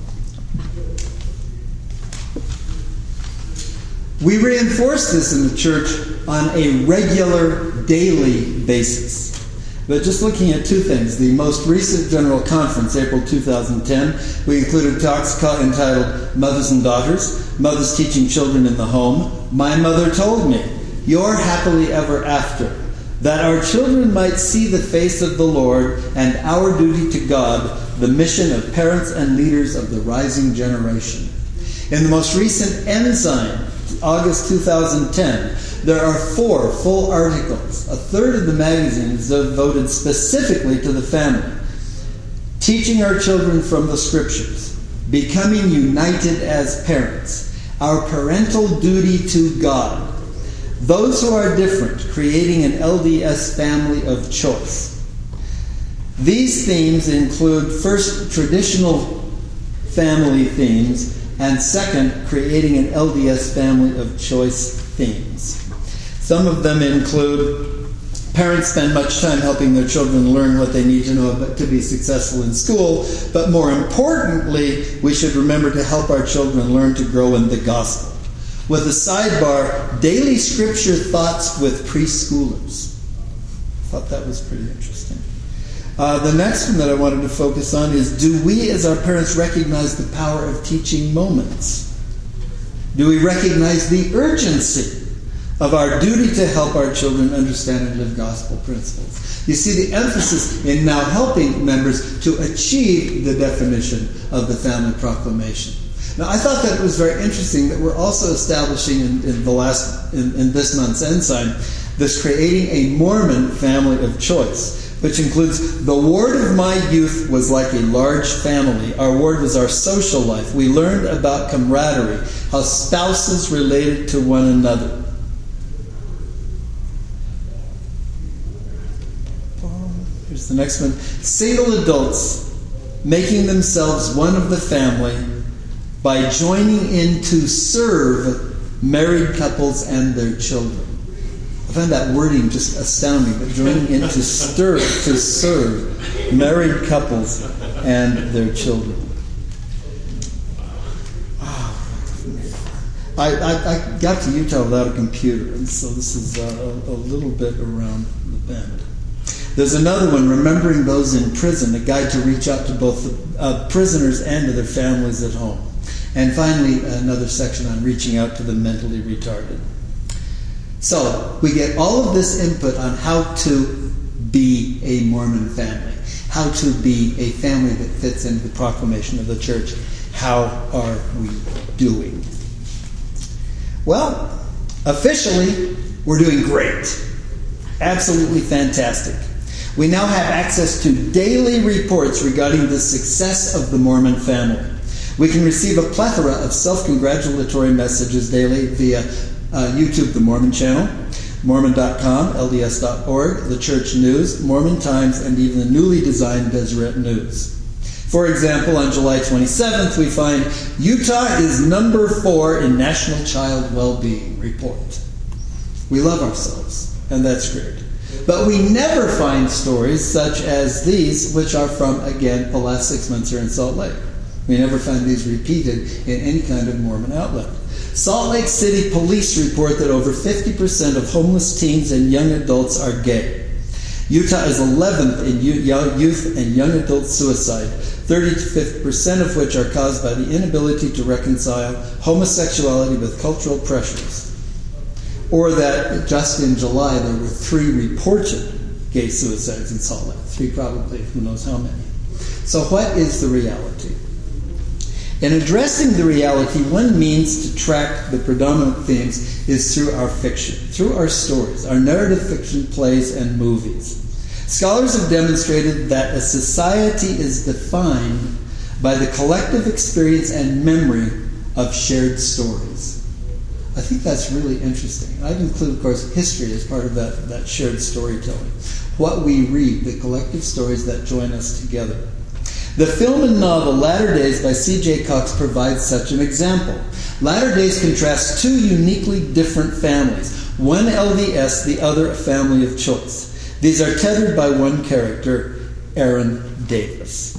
We reinforce this in the church on a regular, daily basis. But just looking at two things. The most recent General Conference, April two thousand ten, we included talks entitled Mothers and Daughters, Mothers Teaching Children in the Home, My Mother Told Me, Your Happily Ever After, that our children might see the face of the Lord and our duty to God, the mission of parents and leaders of the rising generation. In the most recent Ensign, August two thousand ten, there are four full articles. A third of the magazine is devoted specifically to the family. Teaching our children from the Scriptures, becoming united as parents, our parental duty to God, those who are different, creating an L D S family of choice. These themes include, first, traditional family themes, and second, creating an L D S family of choice themes. Some of them include parents spend much time helping their children learn what they need to know to be successful in school, but more importantly, we should remember to help our children learn to grow in the gospel. With a sidebar, daily scripture thoughts with preschoolers. I thought that was pretty interesting. Uh, the next one that I wanted to focus on is, do we as our parents recognize the power of teaching moments? Do we recognize the urgency of our duty to help our children understand and live gospel principles? You see the emphasis in now helping members to achieve the definition of the family proclamation. Now, I thought that it was very interesting that we're also establishing in, in the last in, in this month's Ensign this creating a Mormon family of choice, which includes the ward of my youth was like a large family. Our ward was our social life. We learned about camaraderie, how spouses related to one another. Here's the next one. Single adults making themselves one of the family by joining in to serve married couples and their children. I find that wording just astounding, but joining in to stir, to serve married couples and their children. I, I, I got to Utah without a computer, and so this is uh, a, a little bit around the bend. There's another one, Remembering Those in Prison, a guide to reach out to both the uh, prisoners and to their families at home. And finally, another section on reaching out to the mentally retarded. So, we get all of this input on how to be a Mormon family, how to be a family that fits into the proclamation of the church. How are we doing? Well, officially, we're doing great. Absolutely fantastic. We now have access to daily reports regarding the success of the Mormon family. We can receive a plethora of self-congratulatory messages daily via uh, YouTube, the Mormon channel, Mormon dot com, L D S dot org, the Church News, Mormon Times, and even the newly designed Deseret News. For example, on July twenty-seventh, we find Utah is number four in National Child Well-Being Report. We love ourselves, and that's great. But we never find stories such as these, which are from, again, the last six months here in Salt Lake. We never find these repeated in any kind of Mormon outlet. Salt Lake City police report that over fifty percent of homeless teens and young adults are gay. Utah is eleventh in youth and young adult suicide, thirty to fifty percent of which are caused by the inability to reconcile homosexuality with cultural pressures. Or that just in July there were three reported gay suicides in Salt Lake. Three probably, who knows how many. So what is the reality? In addressing the reality, one means to track the predominant themes is through our fiction, through our stories, our narrative fiction plays and movies. Scholars have demonstrated that a society is defined by the collective experience and memory of shared stories. I think that's really interesting. I'd include, of course, history as part of that, that shared storytelling. What we read, the collective stories that join us together. The film and novel Latter Days by C J Cox provides such an example. Latter Days contrasts two uniquely different families. One L D S, the other a family of choice. These are tethered by one character, Aaron Davis.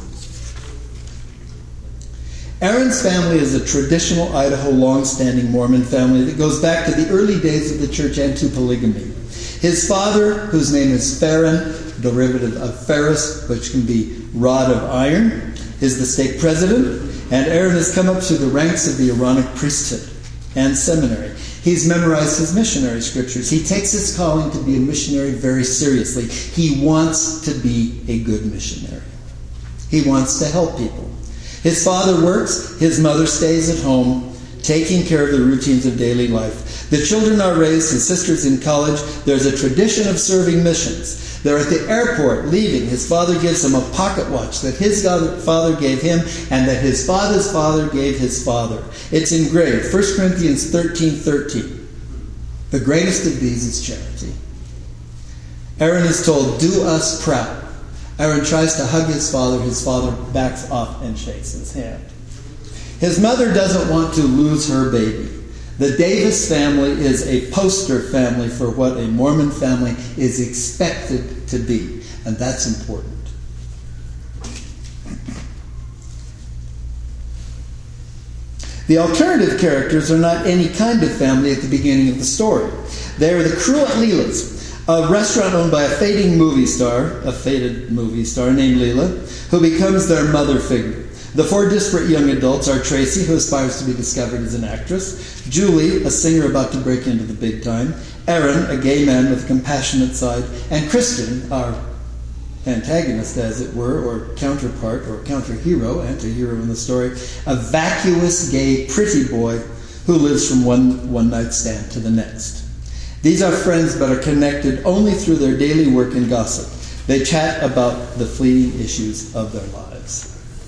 Aaron's family is a traditional Idaho long-standing Mormon family that goes back to the early days of the church and to polygamy. His father, whose name is Farron, derivative of Ferris, which can be rod of iron, is the stake president, and Aaron has come up through the ranks of the Aaronic priesthood and seminary. He's memorized his missionary scriptures. He takes his calling to be a missionary very seriously. He wants to be a good missionary. He wants to help people. His father works, his mother stays at home, taking care of the routines of daily life. The children are raised, his sister's in college. There's a tradition of serving missions. They're at the airport, leaving. His father gives him a pocket watch that his father gave him and that his father's father gave his father. It's engraved, First Corinthians thirteen thirteen. The greatest of these is charity. Aaron is told, do us proud. Aaron tries to hug his father. His father backs off and shakes his hand. His mother doesn't want to lose her baby. The Davis family is a poster family for what a Mormon family is expected to be, and that's important. The alternative characters are not any kind of family at the beginning of the story. They are the crew at Leela's, a restaurant owned by a fading movie star, a faded movie star named Leela, who becomes their mother figure. The four disparate young adults are Tracy, who aspires to be discovered as an actress, Julie, a singer about to break into the big time, Aaron, a gay man with a compassionate side, and Christian, our antagonist, as it were, or counterpart, or counter-hero, anti-hero in the story, a vacuous, gay, pretty boy who lives from one one-night stand to the next. These are friends but are connected only through their daily work and gossip. They chat about the fleeting issues of their lives.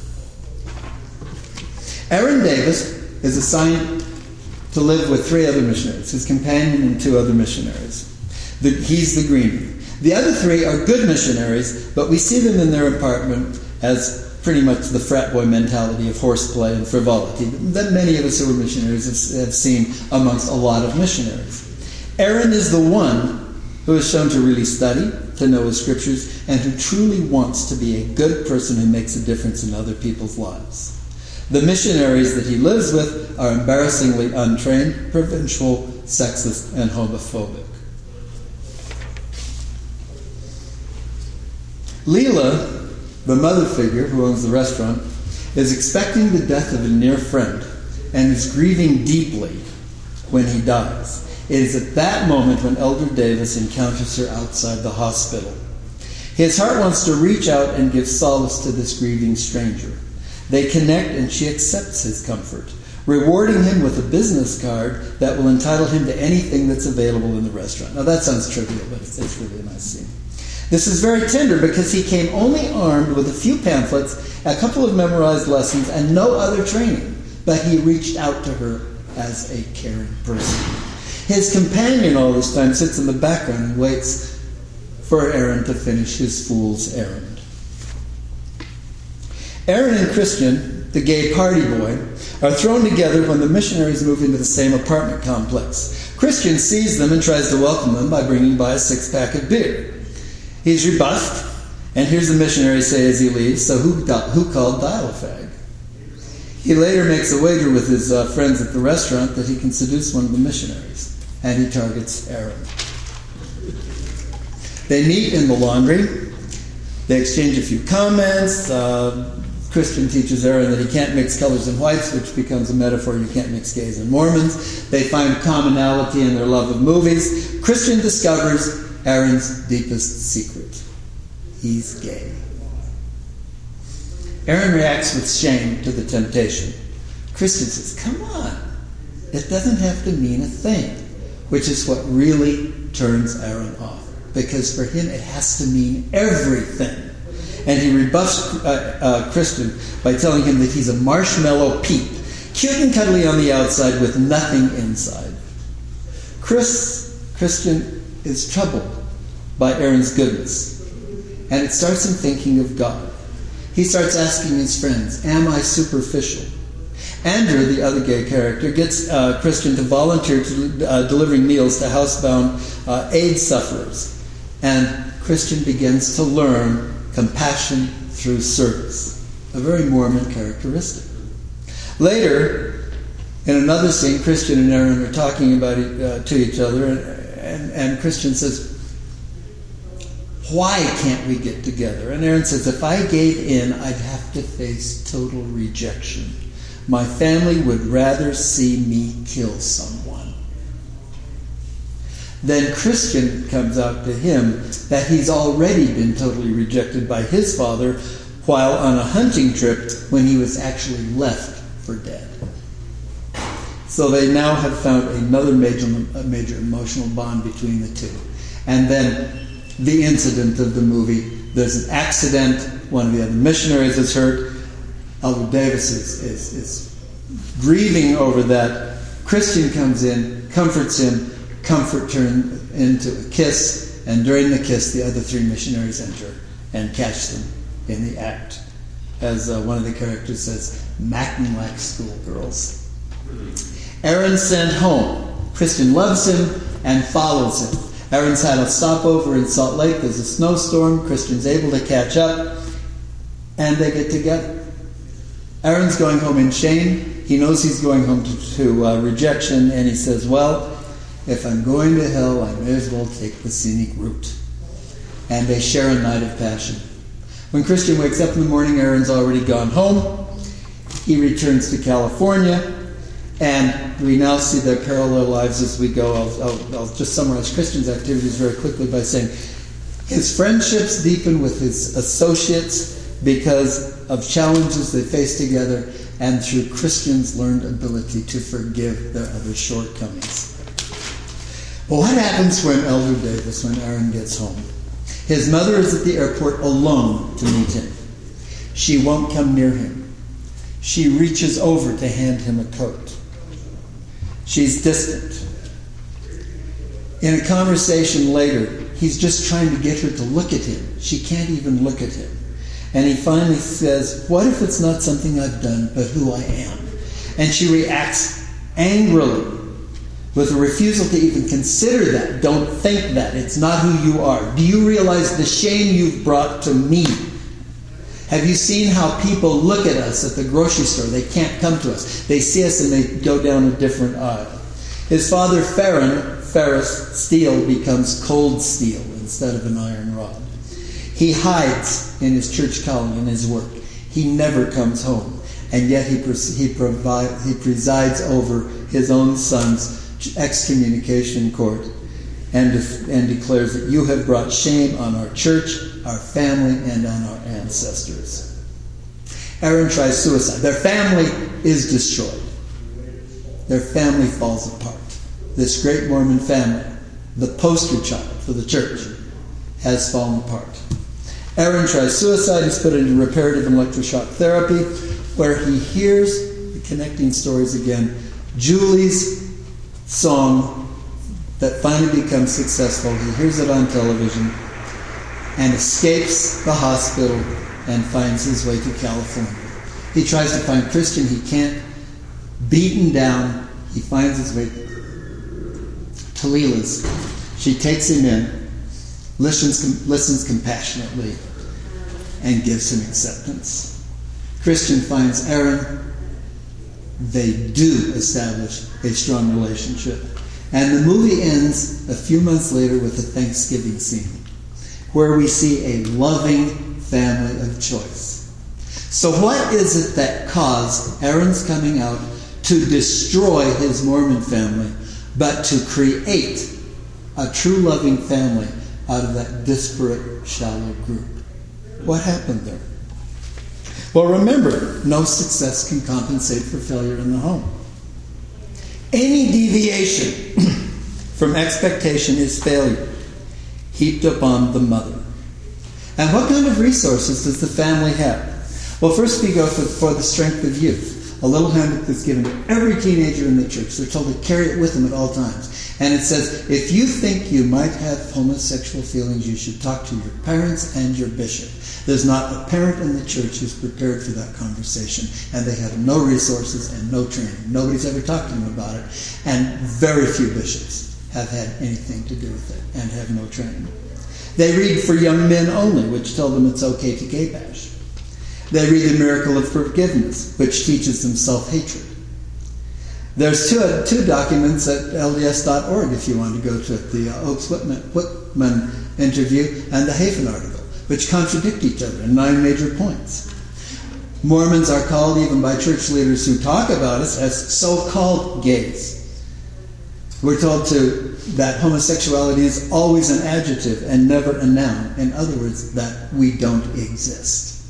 Aaron Davis is assigned to live with three other missionaries, his companion and two other missionaries. The, he's the greenman. The other three are good missionaries, but we see them in their apartment as pretty much the frat boy mentality of horseplay and frivolity that many of us who are missionaries have, have seen amongst a lot of missionaries. Aaron is the one who is shown to really study, to know his scriptures, and who truly wants to be a good person who makes a difference in other people's lives. The missionaries that he lives with are embarrassingly untrained, provincial, sexist, and homophobic. Leela, the mother figure who owns the restaurant, is expecting the death of a near friend and is grieving deeply when he dies. It is at that moment when Elder Davis encounters her outside the hospital. His heart wants to reach out and give solace to this grieving stranger. They connect and she accepts his comfort, rewarding him with a business card that will entitle him to anything that's available in the restaurant. Now that sounds trivial, but it's, it's really a nice scene. This is very tender because he came only armed with a few pamphlets, a couple of memorized lessons, and no other training. But he reached out to her as a caring person. His companion all this time sits in the background and waits for Aaron to finish his fool's errand. Aaron and Christian, the gay party boy, are thrown together when the missionaries move into the same apartment complex. Christian sees them and tries to welcome them by bringing by a six-pack of beer. He's rebuffed, and here's the missionary say as he leaves, so who, who called Dial-A-Fag? He later makes a wager with his uh, friends at the restaurant that he can seduce one of the missionaries, and he targets Aaron. They meet in the laundry. They exchange a few comments. Uh, Christian teaches Aaron that he can't mix colors and whites, which becomes a metaphor. You can't mix gays and Mormons. They find commonality in their love of movies. Christian discovers Aaron's deepest secret. He's gay. Aaron reacts with shame to the temptation. Christian says, come on. It doesn't have to mean a thing, which is what really turns Aaron off. Because for him, it has to mean everything. And he rebuffs uh, uh, Christian by telling him that he's a marshmallow peep, cute and cuddly on the outside with nothing inside. Chris, Christian is troubled by Aaron's goodness, and it starts him thinking of God. He starts asking his friends, am I superficial? Andrew, the other gay character, gets uh, Christian to volunteer to uh, delivering meals to housebound uh, AIDS sufferers. And Christian begins to learn compassion through service, a very Mormon characteristic. Later, in another scene, Christian and Aaron are talking about it, uh, to each other, and, and, and Christian says, why can't we get together? And Aaron says, if I gave in, I'd have to face total rejection. My family would rather see me kill someone. Then Christian comes out to him that he's already been totally rejected by his father while on a hunting trip when he was actually left for dead. So they now have found another major, major emotional bond between the two. And then the incident of the movie, there's an accident, one of the other missionaries is hurt, Elder Davis is, is, is grieving over that. Christian comes in, comforts him, comfort turned into a kiss, and during the kiss the other three missionaries enter and catch them in the act. As uh, one of the characters says, macking like schoolgirls. Aaron's sent home. Christian loves him and follows him. Aaron's had a stopover in Salt Lake. There's a snowstorm. Christian's able to catch up, and they get together. Aaron's going home in shame. He knows he's going home to, to uh, rejection, and he says, well, if I'm going to hell, I may as well take the scenic route. And they share a night of passion. When Christian wakes up in the morning, Aaron's already gone home. He returns to California, and we now see their parallel lives as we go. I'll, I'll, I'll just summarize Christian's activities very quickly by saying his friendships deepen with his associates because of challenges they face together and through Christian's learned ability to forgive their other shortcomings. Well, what happens when Elder Davis, when Aaron gets home? His mother is at the airport alone to meet him. She won't come near him. She reaches over to hand him a coat. She's distant. In a conversation later, he's just trying to get her to look at him. She can't even look at him. And he finally says, what if it's not something I've done, but who I am? And she reacts angrily with a refusal to even consider that. Don't think that. It's not who you are. Do you realize the shame you've brought to me? Have you seen how people look at us at the grocery store? They can't come to us. They see us and they go down a different aisle. His father, Farron, ferrous steel becomes cold steel instead of an iron rod. He hides in his church calling and his work. He never comes home. And yet he, he, provide, he presides over his own son's excommunication court and, and declares that you have brought shame on our church, our family, and on our ancestors. Aaron tries suicide. Their family is destroyed. Their family falls apart. This great Mormon family, the poster child for the church, has fallen apart. Aaron tries suicide. He's put into reparative and electroshock therapy, where he hears, connecting stories again, Julie's song that finally becomes successful. He hears it on television and escapes the hospital and finds his way to California. He tries to find Christian. He can't. Beaten down, he finds his way to Leela's. She takes him in, listens, listens compassionately, and gives him acceptance. Christian finds Aaron. They do establish a strong relationship. And the movie ends a few months later with a Thanksgiving scene where we see a loving family of choice. So what is it that caused Aaron's coming out to destroy his Mormon family, but to create a true loving family out of that disparate, shallow group? What happened there? Well, remember, no success can compensate for failure in the home. Any deviation from expectation is failure, heaped upon the mother. And what kind of resources does the family have? Well, first we go for, for the strength of youth. A little handbook that's given to every teenager in the church. They're told to carry it with them at all times. And it says, if you think you might have homosexual feelings, you should talk to your parents and your bishop. There's not a parent in the church who's prepared for that conversation, and they have no resources and no training. Nobody's ever talked to them about it, and very few bishops have had anything to do with it and have no training. They read for young men only, which tell them it's okay to gay bash. They read the miracle of forgiveness, which teaches them self-hatred. There's two, uh, two documents at L D S dot org if you want to go to it, the uh, Oakes Whitman, Whitman interview and the Hafen article, which contradict each other in nine major points. Mormons are called, even by church leaders who talk about us, as so-called gays. We're told to that homosexuality is always an adjective and never a noun. In other words, that we don't exist.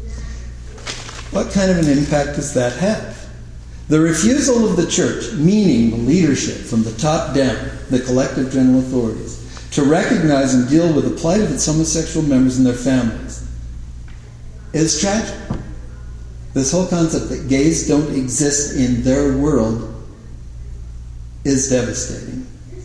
What kind of an impact does that have? The refusal of the church, meaning the leadership from the top down, the collective general authorities, to recognize and deal with the plight of its homosexual members and their families, is tragic. This whole concept that gays don't exist in their world is devastating.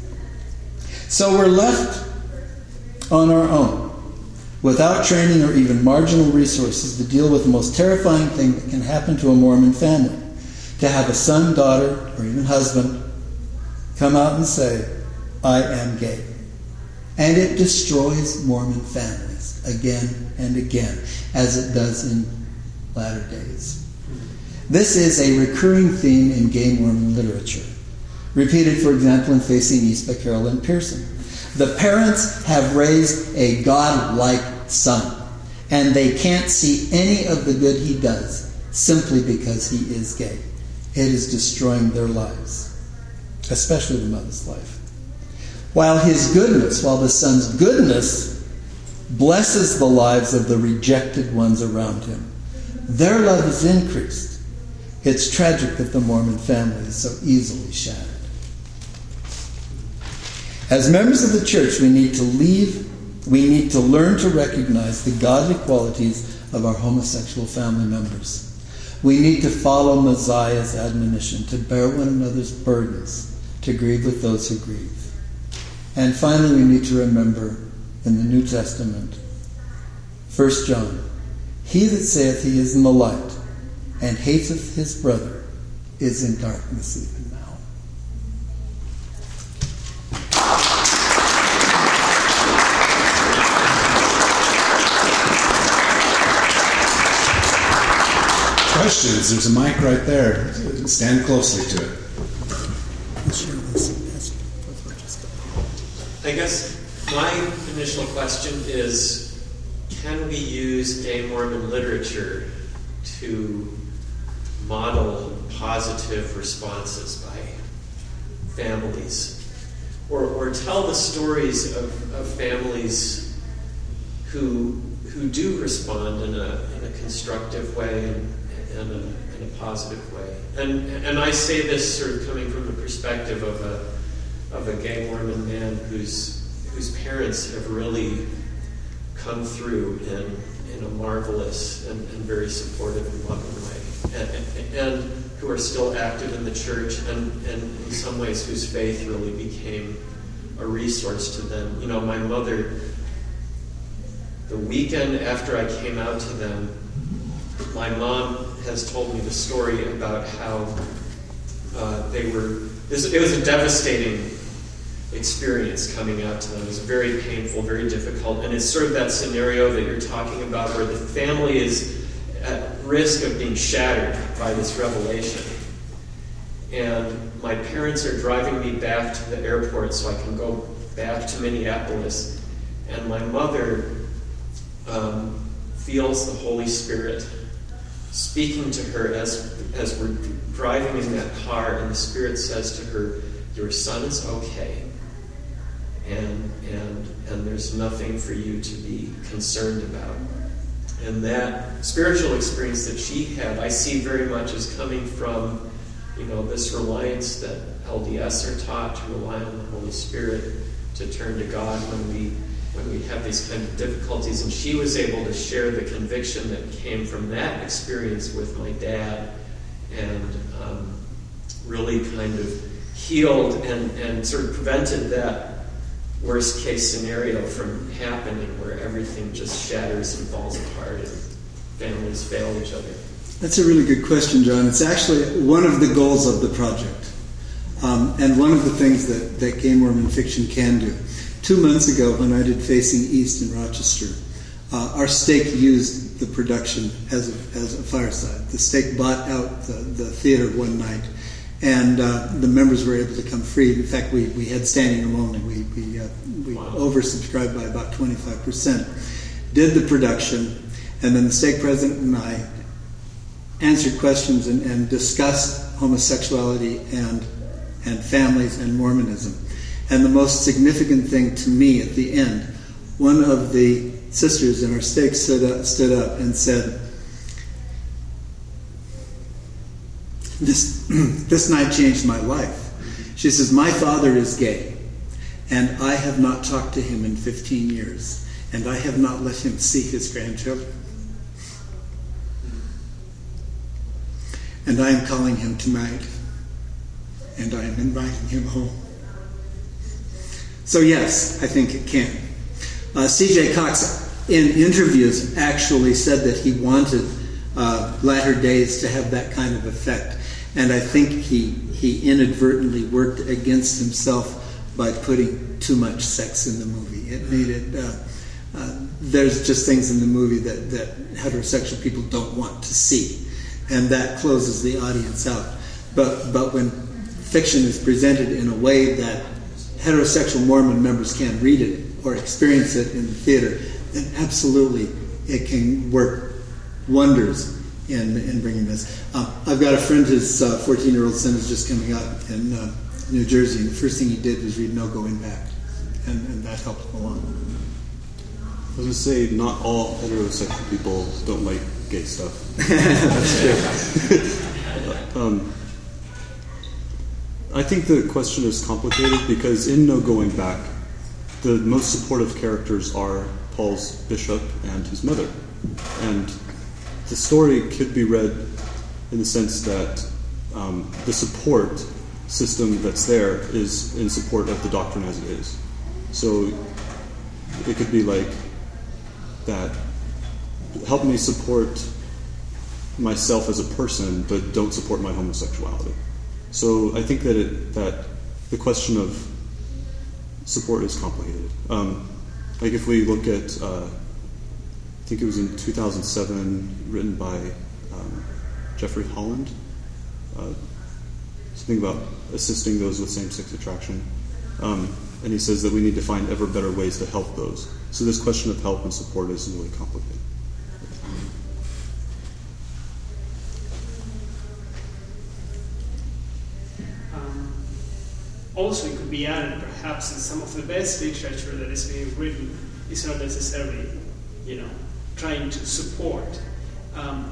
So we're left on our own, without training or even marginal resources to deal with the most terrifying thing that can happen to a Mormon family. To have a son, daughter, or even husband come out and say, I am gay. And it destroys Mormon families again and again, as it does in latter days. This is a recurring theme in gay Mormon literature, repeated, for example, in Facing East by Carolyn Pearson. The parents have raised a God-like son, and they can't see any of the good he does simply because he is gay. It is destroying their lives, especially the mother's life. While his goodness, while the son's goodness blesses the lives of the rejected ones around him, their love is increased. It's tragic that the Mormon family is so easily shattered. As members of the church, we need to leave, we need to learn to recognize the godly qualities of our homosexual family members. We need to follow Messiah's admonition to bear one another's burdens, to grieve with those who grieve. And finally, we need to remember in the New Testament, First John, he that saith he is in the light and hateth his brother is in darkness even now. Questions? There's a mic right there. Stand closely to it. I guess my initial question is, can we use gay Mormon literature to model positive responses by families? Or, or tell the stories of, of families who who do respond in a, in a constructive way and In a, in a positive way, and and I say this sort of coming from the perspective of a of a gay Mormon man whose whose parents have really come through in in a marvelous and, and very supportive and loving way, and, and, and who are still active in the church, and, and in some ways whose faith really became a resource to them. You know, my mother, the weekend after I came out to them, my mom has told me the story about how uh, they were, it was a devastating experience coming out to them. It was very painful, very difficult, and it's sort of that scenario that you're talking about where the family is at risk of being shattered by this revelation. And my parents are driving me back to the airport so I can go back to Minneapolis, and my mother um, feels the Holy Spirit speaking to her as as we're driving in that car, and the Spirit says to her, "Your son is okay, and and and there's nothing for you to be concerned about." And that spiritual experience that she had, I see very much as coming from, you know, this reliance that L D S are taught to rely on the Holy Spirit, to turn to God when we when we have these kind of difficulties. And she was able to share the conviction that came from that experience with my dad, and um, really kind of healed and, and sort of prevented that worst case scenario from happening where everything just shatters and falls apart and families fail each other? That's a really good question, John. It's actually one of the goals of the project, um, and one of the things that, that Gay Mormon Fiction can do. Two months ago, when I did Facing East in Rochester, uh, our stake used the production as a, as a fireside. The stake bought out the, the theater one night, and uh, the members were able to come free. In fact, we, we had standing room only. We, we, uh, we wow. oversubscribed by about twenty-five percent. Did the production, and then the stake president and I answered questions and, and discussed homosexuality and and families and Mormonism. And the most significant thing to me at the end, one of the sisters in our stake stood up, stood up and said, this, this night changed my life. She says, my father is gay, and I have not talked to him in fifteen years, and I have not let him see his grandchildren. And I am calling him tonight, and I am inviting him home. So yes, I think it can. Uh, C J Cox, in interviews, actually said that he wanted uh, Latter Days to have that kind of effect. And I think he, he inadvertently worked against himself by putting too much sex in the movie. It made it... Uh, uh, there's just things in the movie that, that heterosexual people don't want to see. And that closes the audience out. But but when fiction is presented in a way that heterosexual Mormon members can read it or experience it in the theater, then absolutely it can work wonders in in bringing this. Uh, I've got a friend whose uh, fourteen-year-old son is just coming out in uh, New Jersey, and the first thing he did was read No Going Back, and, and that helped him along. I was going to say, not all heterosexual people don't like gay stuff. That's true. um, I think the question is complicated because in No Going Back, the most supportive characters are Paul's bishop and his mother. And the story could be read in the sense that um, the support system that's there is in support of the doctrine as it is. So it could be like that, help me support myself as a person, but don't support my homosexuality. So I think that it, that the question of support is complicated. Um, like if we look at, uh, I think it was in two thousand seven, written by um, Jeffrey Holland, uh, something about assisting those with same-sex attraction. Um, and he says that we need to find ever better ways to help those. So this question of help and support is really complicated. Um, also, it could be added, perhaps, in some of the best literature that is being written is not necessarily, you know, trying to support. Um,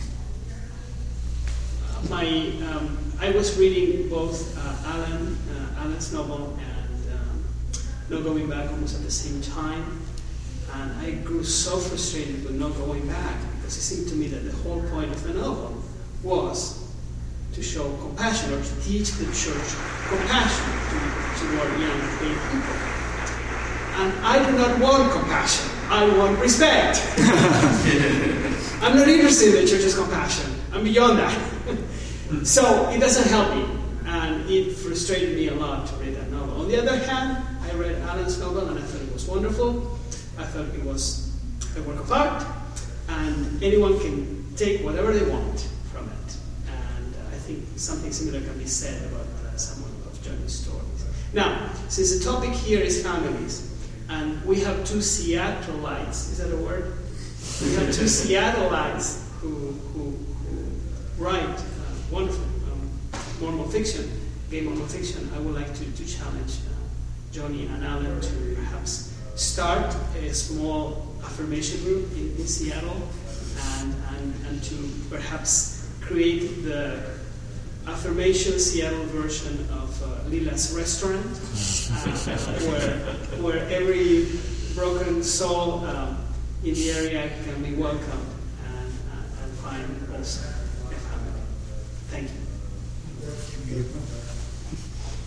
my, um, I was reading both uh, Alan, uh, Alan's novel and um, No Going Back almost at the same time. And I grew so frustrated with Not Going Back because it seemed to me that the whole point of the novel was to show compassion or to teach the church compassion to, toward young gay people. And I do not want compassion. I want respect. I'm not interested in the church's compassion. I'm beyond that. So it doesn't help me. And it frustrated me a lot to read that novel. On the other hand, I read Alan's novel and I thought it was wonderful. I thought it was a work of art, and anyone can take whatever they want from it. And uh, I think something similar can be said about uh, some of Johnny's stories. Now, since the topic here is families, and we have two Seattleites, is that a word? We have two Seattleites who, who, who write uh, wonderful um, Mormon fiction, gay Mormon fiction. I would like to, to challenge uh, Johnny and Alan to perhaps start a small affirmation group in, in Seattle and, and, and to perhaps create the affirmation Seattle version of uh, Lila's restaurant uh, where, where every broken soul um, in the area can be welcomed and, uh, and find also a family. Thank you.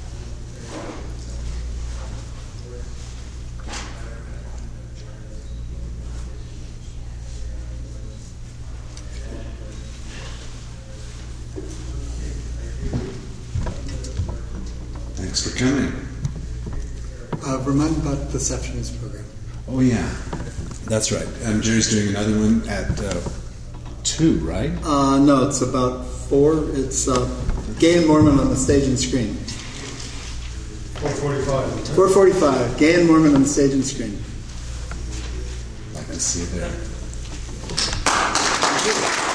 Thanks for coming. Uh, remind me about the Deceptions program. Oh, yeah. That's right. Um, Jerry's doing another one at uh, two, right? Uh, no, it's about four. It's uh, Gay and Mormon on the stage and screen. four forty-five. four forty-five. Gay and Mormon on the stage and screen. I can see it there. Thank you.